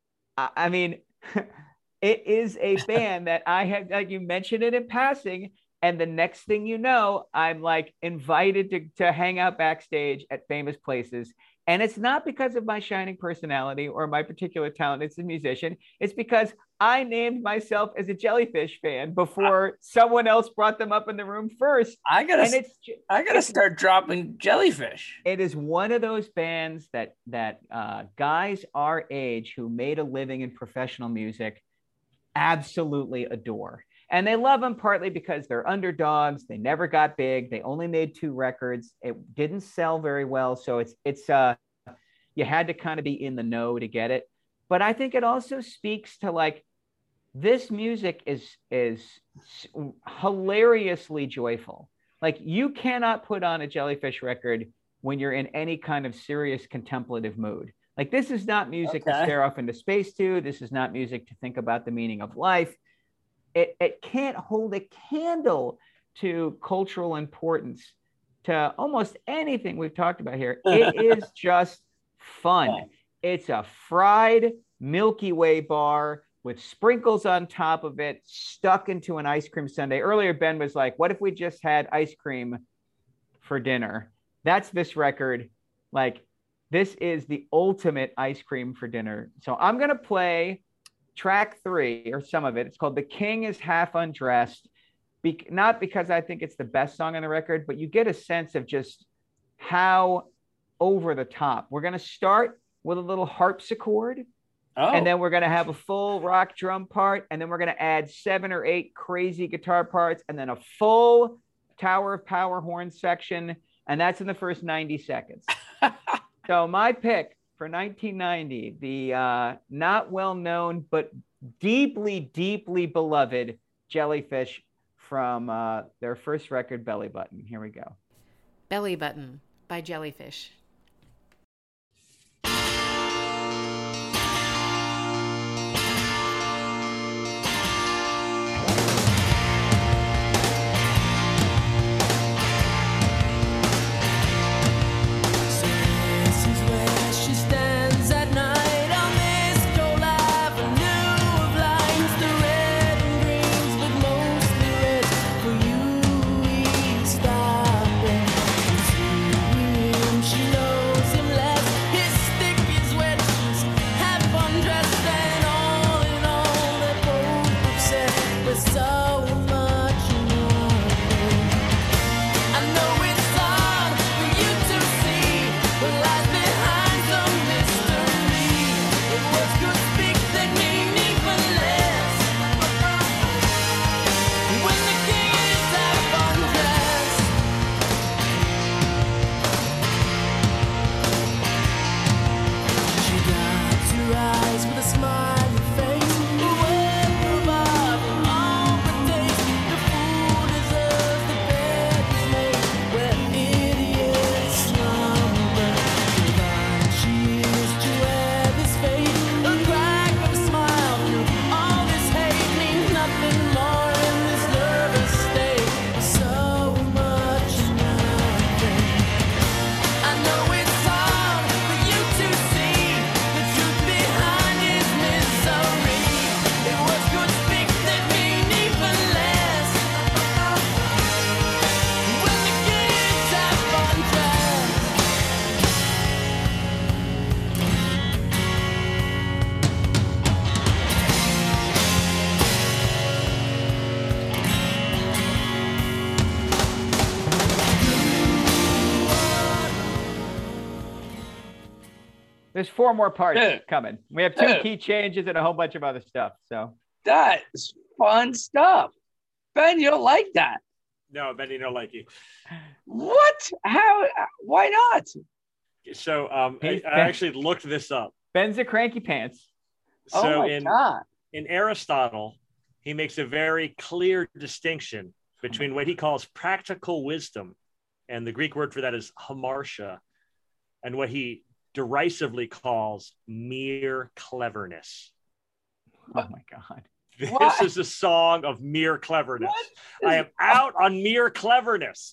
is a band that I have, like, you mentioned it in passing, and the next thing you know, I'm like invited to hang out backstage at famous places. And it's not because of my shining personality or my particular talent as a musician. It's because I named myself as a Jellyfish fan before someone else brought them up in the room first. I gotta start dropping Jellyfish. It is one of those bands that guys our age who made a living in professional music absolutely adore. And they love them partly because they're underdogs. They never got big. They only made 2 records. It didn't sell very well. So it's you had to kind of be in the know to get it. But I think it also speaks to, like, this music is hilariously joyful. Like, you cannot put on a Jellyfish record when you're in any kind of serious contemplative mood. Like, this is not music to stare off into space to. This is not music to think about the meaning of life. It can't hold a candle to cultural importance, to almost anything we've talked about here. It is just fun. It's a fried Milky Way bar with sprinkles on top of it, stuck into an ice cream sundae. Earlier, Ben was like, what if we just had ice cream for dinner? That's this record. Like, this is the ultimate ice cream for dinner. So I'm going to play track 3, or some of it. It's called The King is Half Undressed. Not because I think it's the best song on the record, but you get a sense of just how over the top. We're going to start with a little harpsichord, and then we're going to have a full rock drum part, and then we're going to add 7 or 8 crazy guitar parts, and then a full Tower of Power horn section, and that's in the first 90 seconds. So my pick for 1990, the not well-known but deeply, deeply beloved Jellyfish from their first record, Belly Button. Here we go. Belly Button by Jellyfish. She There's 4 more parts Dude. coming. We have 2 Dude. key changes and a whole bunch of other stuff. So That's fun stuff. Ben, you'll like that. No, Benny, no like you. What? How? Why not? So I actually looked this up. Ben's a cranky pants. So Oh my God. in Aristotle, he makes a very clear distinction between what he calls practical wisdom, and the Greek word for that is hamartia, and what he derisively calls mere cleverness. Oh my God. This is a song of mere cleverness. I am out on mere cleverness.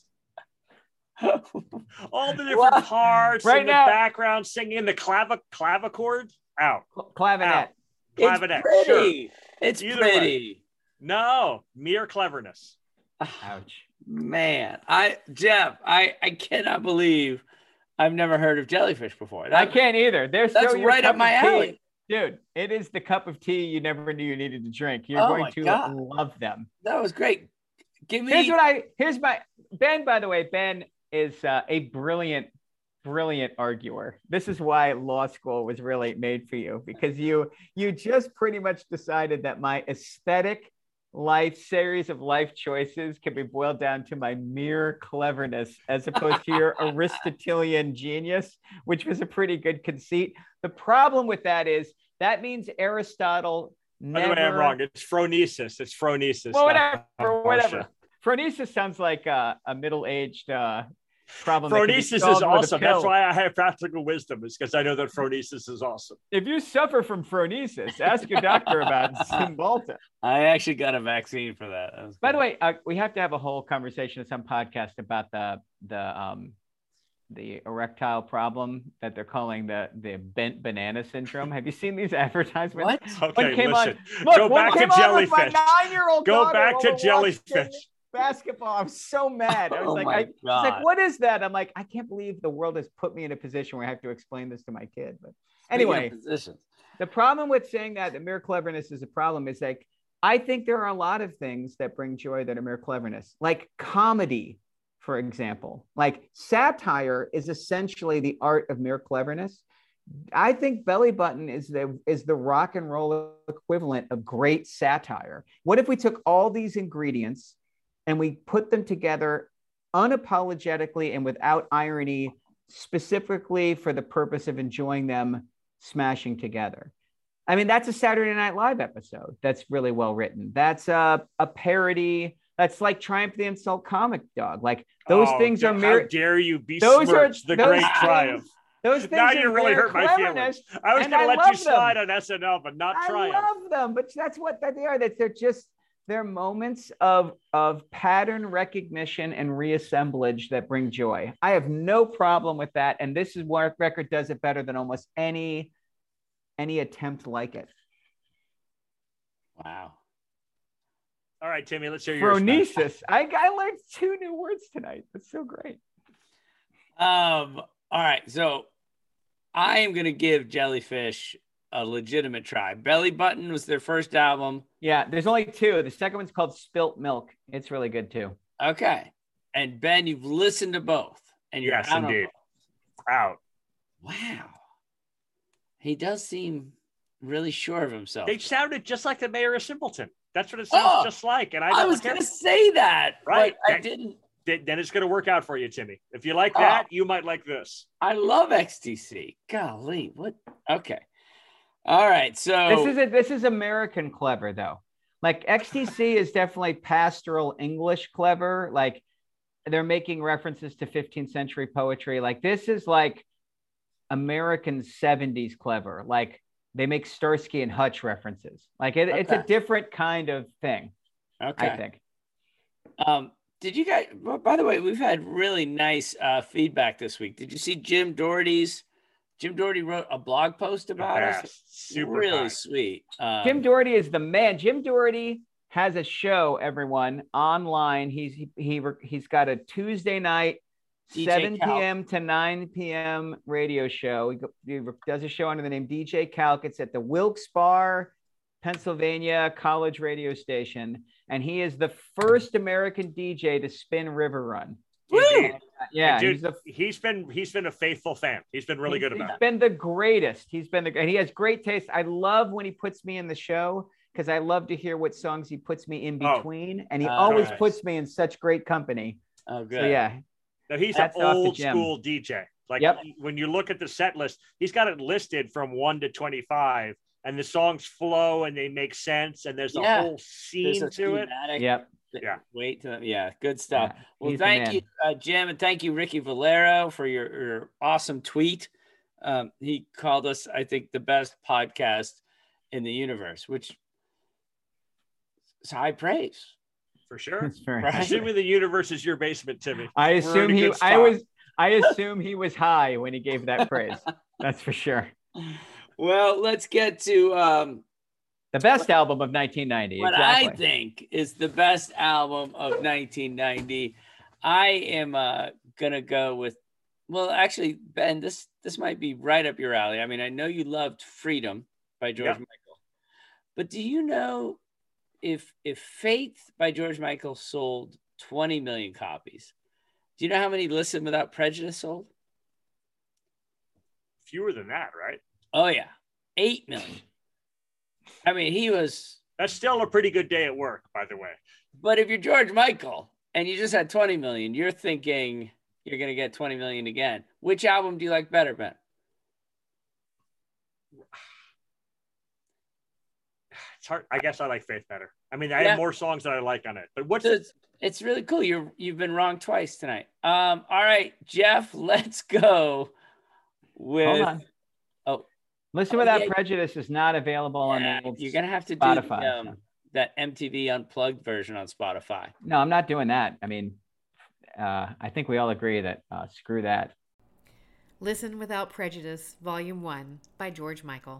All the different parts Right in the now- background singing the clavichord out. Clavinet. Out. Clavinet. It's Sure. pretty. It's Either way. pretty. No, mere cleverness. Ouch. Man, Jeff, I cannot believe I've never heard of jellyfish before. I can't either. They're That's still your right cup up my of tea. alley. Dude, it is the cup of tea you never knew you needed to drink. You're Oh going my to God. love them. That was great. Give me. Here's my Ben, by the way, Ben is a brilliant arguer. This is why law school was really made for you, because you just pretty much decided that my aesthetic series of life choices can be boiled down to my mere cleverness as opposed to your Aristotelian genius, which was a pretty good conceit. The problem with that is that means Aristotle By the way, I'm wrong. It's phronesis. It's phronesis. Well, not whatever. hamartia. Phronesis sounds like a middle-aged problem. that can be Phronesis is solved with a awesome. That's pill. why I have practical wisdom, is because I know that phronesis is awesome. If you suffer from phronesis, ask your doctor about Cymbalta. I actually got a vaccine for that. That was By cool. the way, we have to have a whole conversation at some podcast about the erectile problem that they're calling the bent banana syndrome. Have you seen these advertisements? What? Okay, One came listen. on. Look, Go one back to came on with my jellyfish. 9-year-old Go daughter back while to we're watching jellyfish. basketball. I'm so mad. I was Oh like, my she's God. like, what is that? I'm like, I can't believe the world has put me in a position where I have to explain this to my kid. But anyway, Positions. the problem with saying that mere cleverness is a problem is like, I think there are a lot of things that bring joy that are mere cleverness, like comedy, for example. Like satire is essentially the art of mere cleverness. I think Belly Button is the rock and roll equivalent of great satire. What if we took all these ingredients and we put them together unapologetically and without irony, specifically for the purpose of enjoying them smashing together? I mean, that's a Saturday Night Live episode that's really well written. That's a parody. That's like Triumph the Insult Comic Dog. Like those things are mere. How dare you be Those are the those great things- triumph? Those things Now are you really mere hurt my cleverness, feelings. I was and going to let you love them. slide on SNL, but not I Triumph. love them, but that's what they are. That they're moments of pattern recognition and reassemblage that bring joy. I have no problem with that, and this is where record does it better than almost any attempt like it. Wow. All right, Timmy, let's hear yours. Phronesis. I learned 2 new words tonight. That's so great. All right, so I am gonna give Jellyfish a legitimate try. Belly Button was their first album. Yeah, there's only 2. The second one's called Spilt Milk. It's really good too. Okay, and Ben, you've listened to both, and you're Yes, out on indeed. both. Out. Wow, he does seem really sure of himself. They sounded just like the Mayor of Simpleton. That's what it sounds just like. And I was gonna say that, Right. but I didn't. Then it's going to work out for you, Timmy. If you like that, you might like this. I love XTC. Golly, what? Okay. All right. So This is American clever though. Like XTC is definitely pastoral English clever. Like they're making references to 15th century poetry. Like this is like American 70s clever. Like they make Starsky and Hutch references. Like it's a different kind of thing. Okay. I think. Did you guys? Well, by the way, we've had really nice feedback this week. Did you see Jim Doherty's? Jim Doherty wrote a blog post about us. Super really fast. sweet. Jim Doherty is the man. Jim Doherty has a show, everyone, online. He's got a Tuesday night, DJ 7 Calc. p.m. to 9 p.m. radio show. He does a show under the name DJ Calc. It's at the Wilkes-Barre, Pennsylvania college radio station. And he is the first American DJ to spin River Run. Yeah, dude, he's been a faithful fan. He's been really good about it. He's been the greatest. And he has great taste. I love when he puts me in the show because I love to hear what songs he puts me in between, and he always puts me in such great company. Oh, good. So, yeah. Now he's an old school DJ. Like when you look at the set list, he's got it listed from 1 to 25, and the songs flow and they make sense, and there's a whole scene to it. Yep. Yeah. Good stuff. Yeah, well, thank you, Jim, and thank you, Ricky Valero, for your awesome tweet. He called us, I think, the best podcast in the universe, which is high praise. For sure. Right. Assuming the universe is your basement, Timmy. I assume he was high when he gave that praise. That's for sure. Well, let's get to the best album of 1990. What I think is the best album of 1990. I am gonna go with. Well, actually, Ben, this might be right up your alley. I mean, I know you loved "Freedom" by George Michael, but do you know if "Faith" by George Michael sold 20 million copies? Do you know how many "Listen Without Prejudice" sold? Fewer than that, right? Oh yeah, 8 million. I mean, that's still a pretty good day at work, by the way. But if you're George Michael and you just had 20 million, you're thinking you're going to get 20 million again. Which album do you like better, Ben? It's hard. I guess I like Faith better. I mean, I have more songs that I like on it. But it's really cool. You've been wrong twice tonight. All right, Jeff, let's go with. Hold on. Listen Without Prejudice is not available on the old You're gonna have to Spotify, do that MTV Unplugged version on Spotify. No, I'm not doing that. I mean, I think we all agree that screw that. Listen Without Prejudice, Volume 1 by George Michael.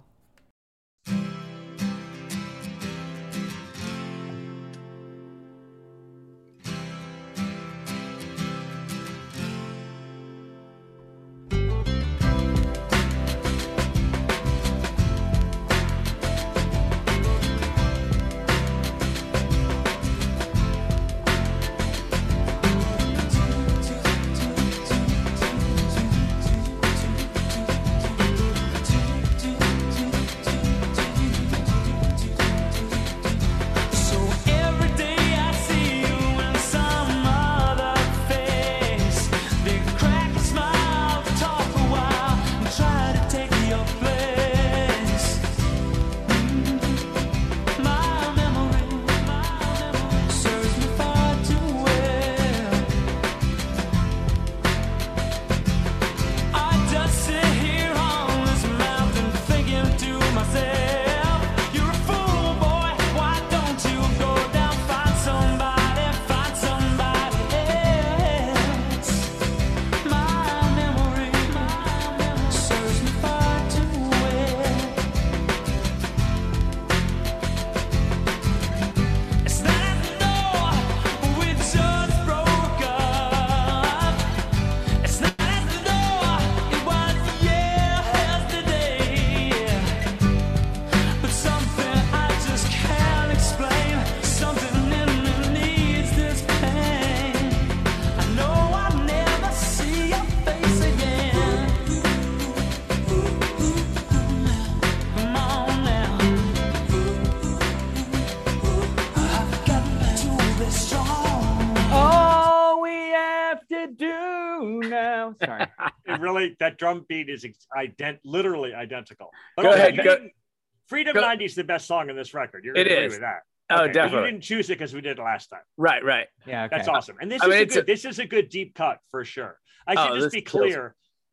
That drum beat is literally identical. But go ahead. Freedom 90 is the best song in this record. You're it agree is with that. Oh, okay, definitely. You didn't choose it because we did it last time. Right. Yeah, okay. That's awesome. And this is a good deep cut for sure. I should just be clear.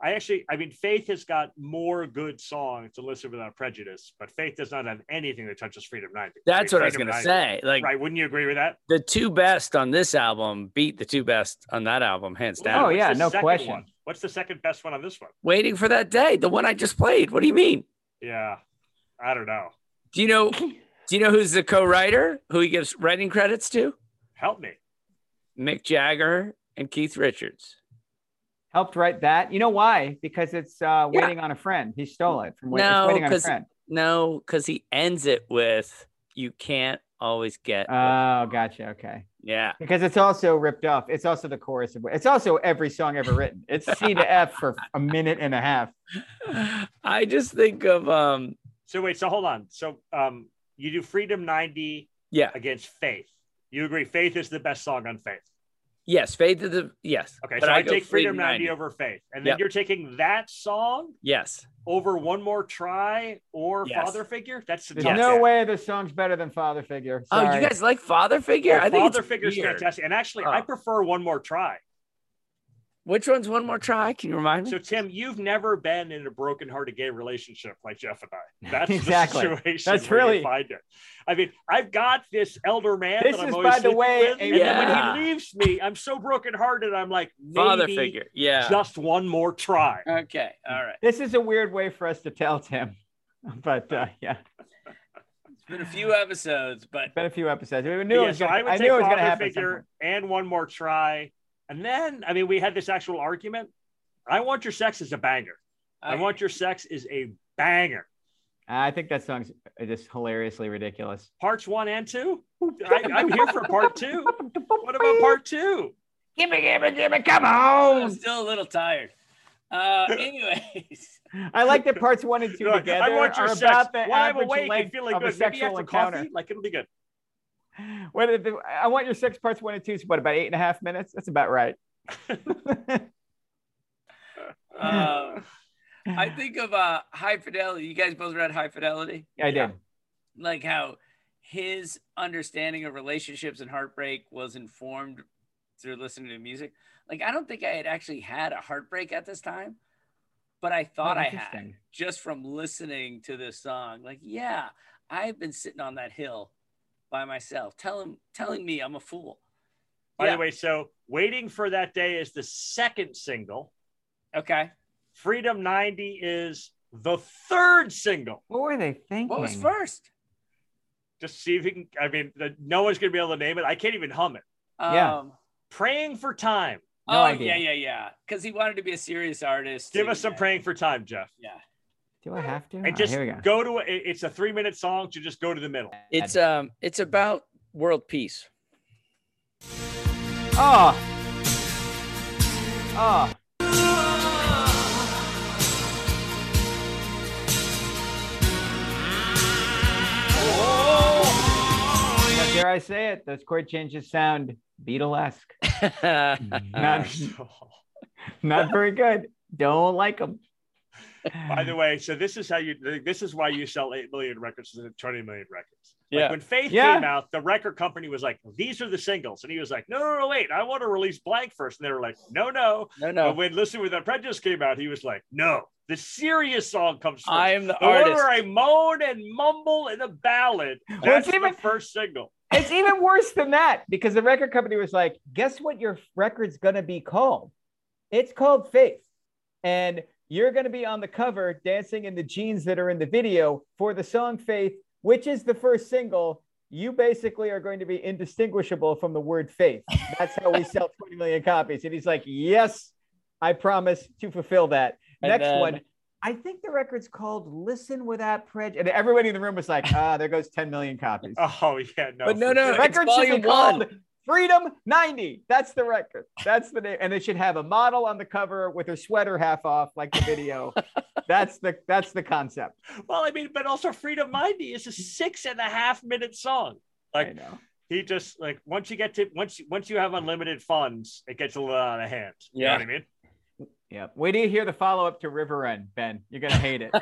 Faith has got more good songs to Listen Without Prejudice, but Faith does not have anything that touches Freedom 90. That's what I was going to say. Right? Wouldn't you agree with that? The two best on this album beat the two best on that album, hands down. Oh yeah, no question. What's the second best one on this one? Waiting for That Day, the one I just played. What do you mean? Yeah, I don't know. Do you know who's the co-writer? Who he gives writing credits to? Help me. Mick Jagger and Keith Richards. Helped write that. You know why? Because it's Waiting on a Friend. He stole it from Waiting on a Friend. No, because he ends it with "You can't always get." Oh, gotcha. Okay. Yeah. Because it's also ripped off. It's also the chorus. It's also every song ever written. It's C to F for a minute and a half. I just think of So wait, so hold on. So you do Freedom 90 against Faith. You agree Faith is the best song on Faith? Yes, Faith is the yes. Okay, so I take Freedom 90 over Faith. And then you're taking that song over One More Try or Father Figure? That's There's no way the song's better than Father Figure. Sorry. Oh, you guys like Father Figure? Oh, I think Father Figure's fantastic. And actually, I prefer One More Try. Which one's One More Try? Can you remind me? So, Tim, you've never been in a broken-hearted gay relationship like Jeff and I. That's exactly. the situation That's where really... you find it. I mean, I've got this elder man this that I'm is, always by the way, with, and then when he leaves me, I'm so brokenhearted. I'm like, maybe Father Figure. Yeah. Just one more try. Okay. All right. This is a weird way for us to tell Tim. But, yeah. It's been a few episodes, but... It's been a few episodes. We knew it was so gonna, I would I take knew it was going to Father happen. Figure and One More Try. And then, I mean, we had this actual argument. I Want Your Sex is a banger. I Want Your Sex is a banger. I think that song's just hilariously ridiculous. Parts 1 and 2? I'm here for part 2. What about part 2? Gimme, come on. I'm still a little tired. Anyways. I like that parts 1 and 2 together I want your are sex. about the When I'm average awake and length feeling of a good, maybe sexual after encounter. coffee, like it'll be good. I Want Your Sex parts 1 and 2 is what, about 8.5 minutes? That's about right. I think of High Fidelity. You guys both read High Fidelity? Yeah, I did. Like how his understanding of relationships and heartbreak was informed through listening to music. Like, I don't think I had actually had a heartbreak at this time, but I thought I had just from listening to this song. Like, yeah, I've been sitting on that hill by myself, telling me I'm a fool. By the way, so Waiting for That Day is the second single. Okay. Freedom 90 is the third single. What were they thinking? What was first? Just see if you can. I mean, no one's going to be able to name it. I can't even hum it. Praying for Time. No idea. Yeah. Because he wanted to be a serious artist. Give us some Praying for Time, Jeff. Yeah. Do I have to? And just here we go to it. It's a 3-minute song, so just go to the middle. It's about world peace. Oh. Now, dare I say it? Those chord changes sound Beatlesque. Not very good. Don't like them. By the way, so this is why you sell 8 million records instead of 20 million records. Like when Faith came out, the record company was like, these are the singles. And he was like, no, wait, I want to release Blank first. And they were like, no. But when Listen Without Prejudice came out, he was like, no, the serious song comes first. I am the artist. artist. One where I moan and mumble in a ballad. That's the first single. It's even worse than that, because the record company was like, guess what your record's going to be called? It's called Faith. And you're going to be on the cover dancing in the jeans that are in the video for the song Faith, which is the first single. You basically are going to be indistinguishable from the word faith. That's how we sell 20 million copies. And he's like, yes, I promise to fulfill that. Next one. I think the record's called Listen Without Prejudice. And everybody in the room was like, there goes 10 million copies. Oh, yeah, no. But no, the record should be called Freedom 90. That's the record. That's the name. And it should have a model on the cover with her sweater half off, like the video. That's the concept. Well, I mean, but also Freedom 90 is a 6.5 minute song. Like, I know. He just like once you have unlimited funds, it gets a little out of hand. You know what I mean? Yeah. Wait till you hear the follow-up to River End, Ben. You're gonna hate it.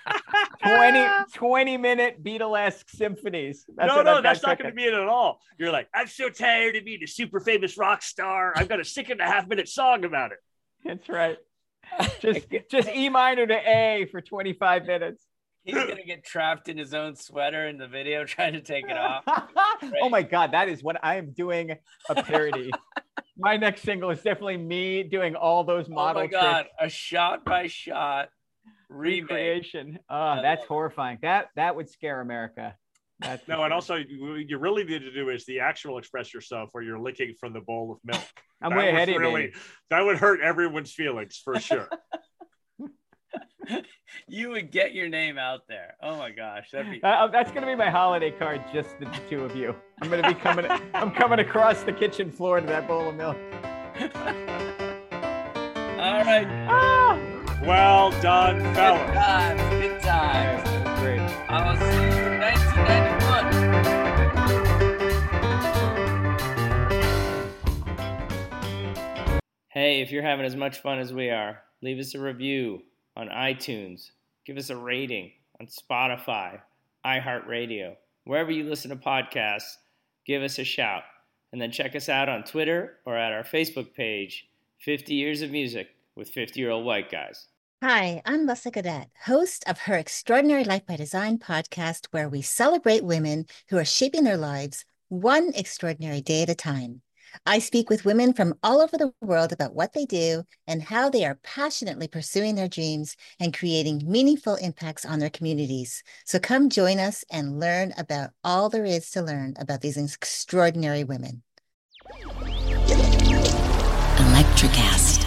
20-minute Beatlesque symphonies. That's not going to be it at all. You're like, I'm so tired of being a super famous rock star. I've got a 6.5 minute song about it. That's right. Just E minor to A for 25 minutes. He's going to get trapped in his own sweater in the video trying to take it off. Right. Oh my God, that is what I am doing a parody. My next single is definitely me doing all those model tricks. Oh my God, a shot by shot recreation. That's horrifying. That would scare America. No, and also you really need to do is the actual Express Yourself where you're licking from the bowl of milk. I'm way ahead of you. That would hurt everyone's feelings for sure. You would get your name out there. Oh my gosh, that'd be. That's gonna be my holiday card. Just the two of you. I'm gonna be coming. I'm coming across the kitchen floor to that bowl of milk. All right. Well done, fellas. Good times. Good times. That's great. I will see you in 1991. Hey, if you're having as much fun as we are, leave us a review on iTunes. Give us a rating on Spotify, iHeartRadio. Wherever you listen to podcasts, give us a shout. And then check us out on Twitter or at our Facebook page, 50 Years of Music with 50-Year-Old White Guys. Hi, I'm Leslie Godet, host of her Extraordinary Life by Design podcast, where we celebrate women who are shaping their lives one extraordinary day at a time. I speak with women from all over the world about what they do and how they are passionately pursuing their dreams and creating meaningful impacts on their communities. So come join us and learn about all there is to learn about these extraordinary women. Electricast.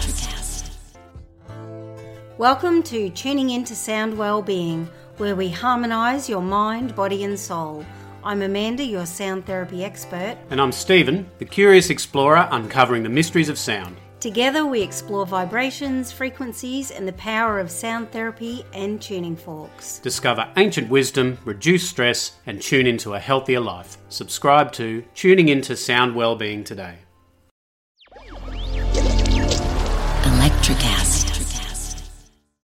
Welcome to Tuning Into Sound Wellbeing, where we harmonise your mind, body and soul. I'm Amanda, your sound therapy expert. And I'm Stephen, the curious explorer uncovering the mysteries of sound. Together we explore vibrations, frequencies and the power of sound therapy and tuning forks. Discover ancient wisdom, reduce stress and tune into a healthier life. Subscribe to Tuning Into Sound Wellbeing today. Electricast.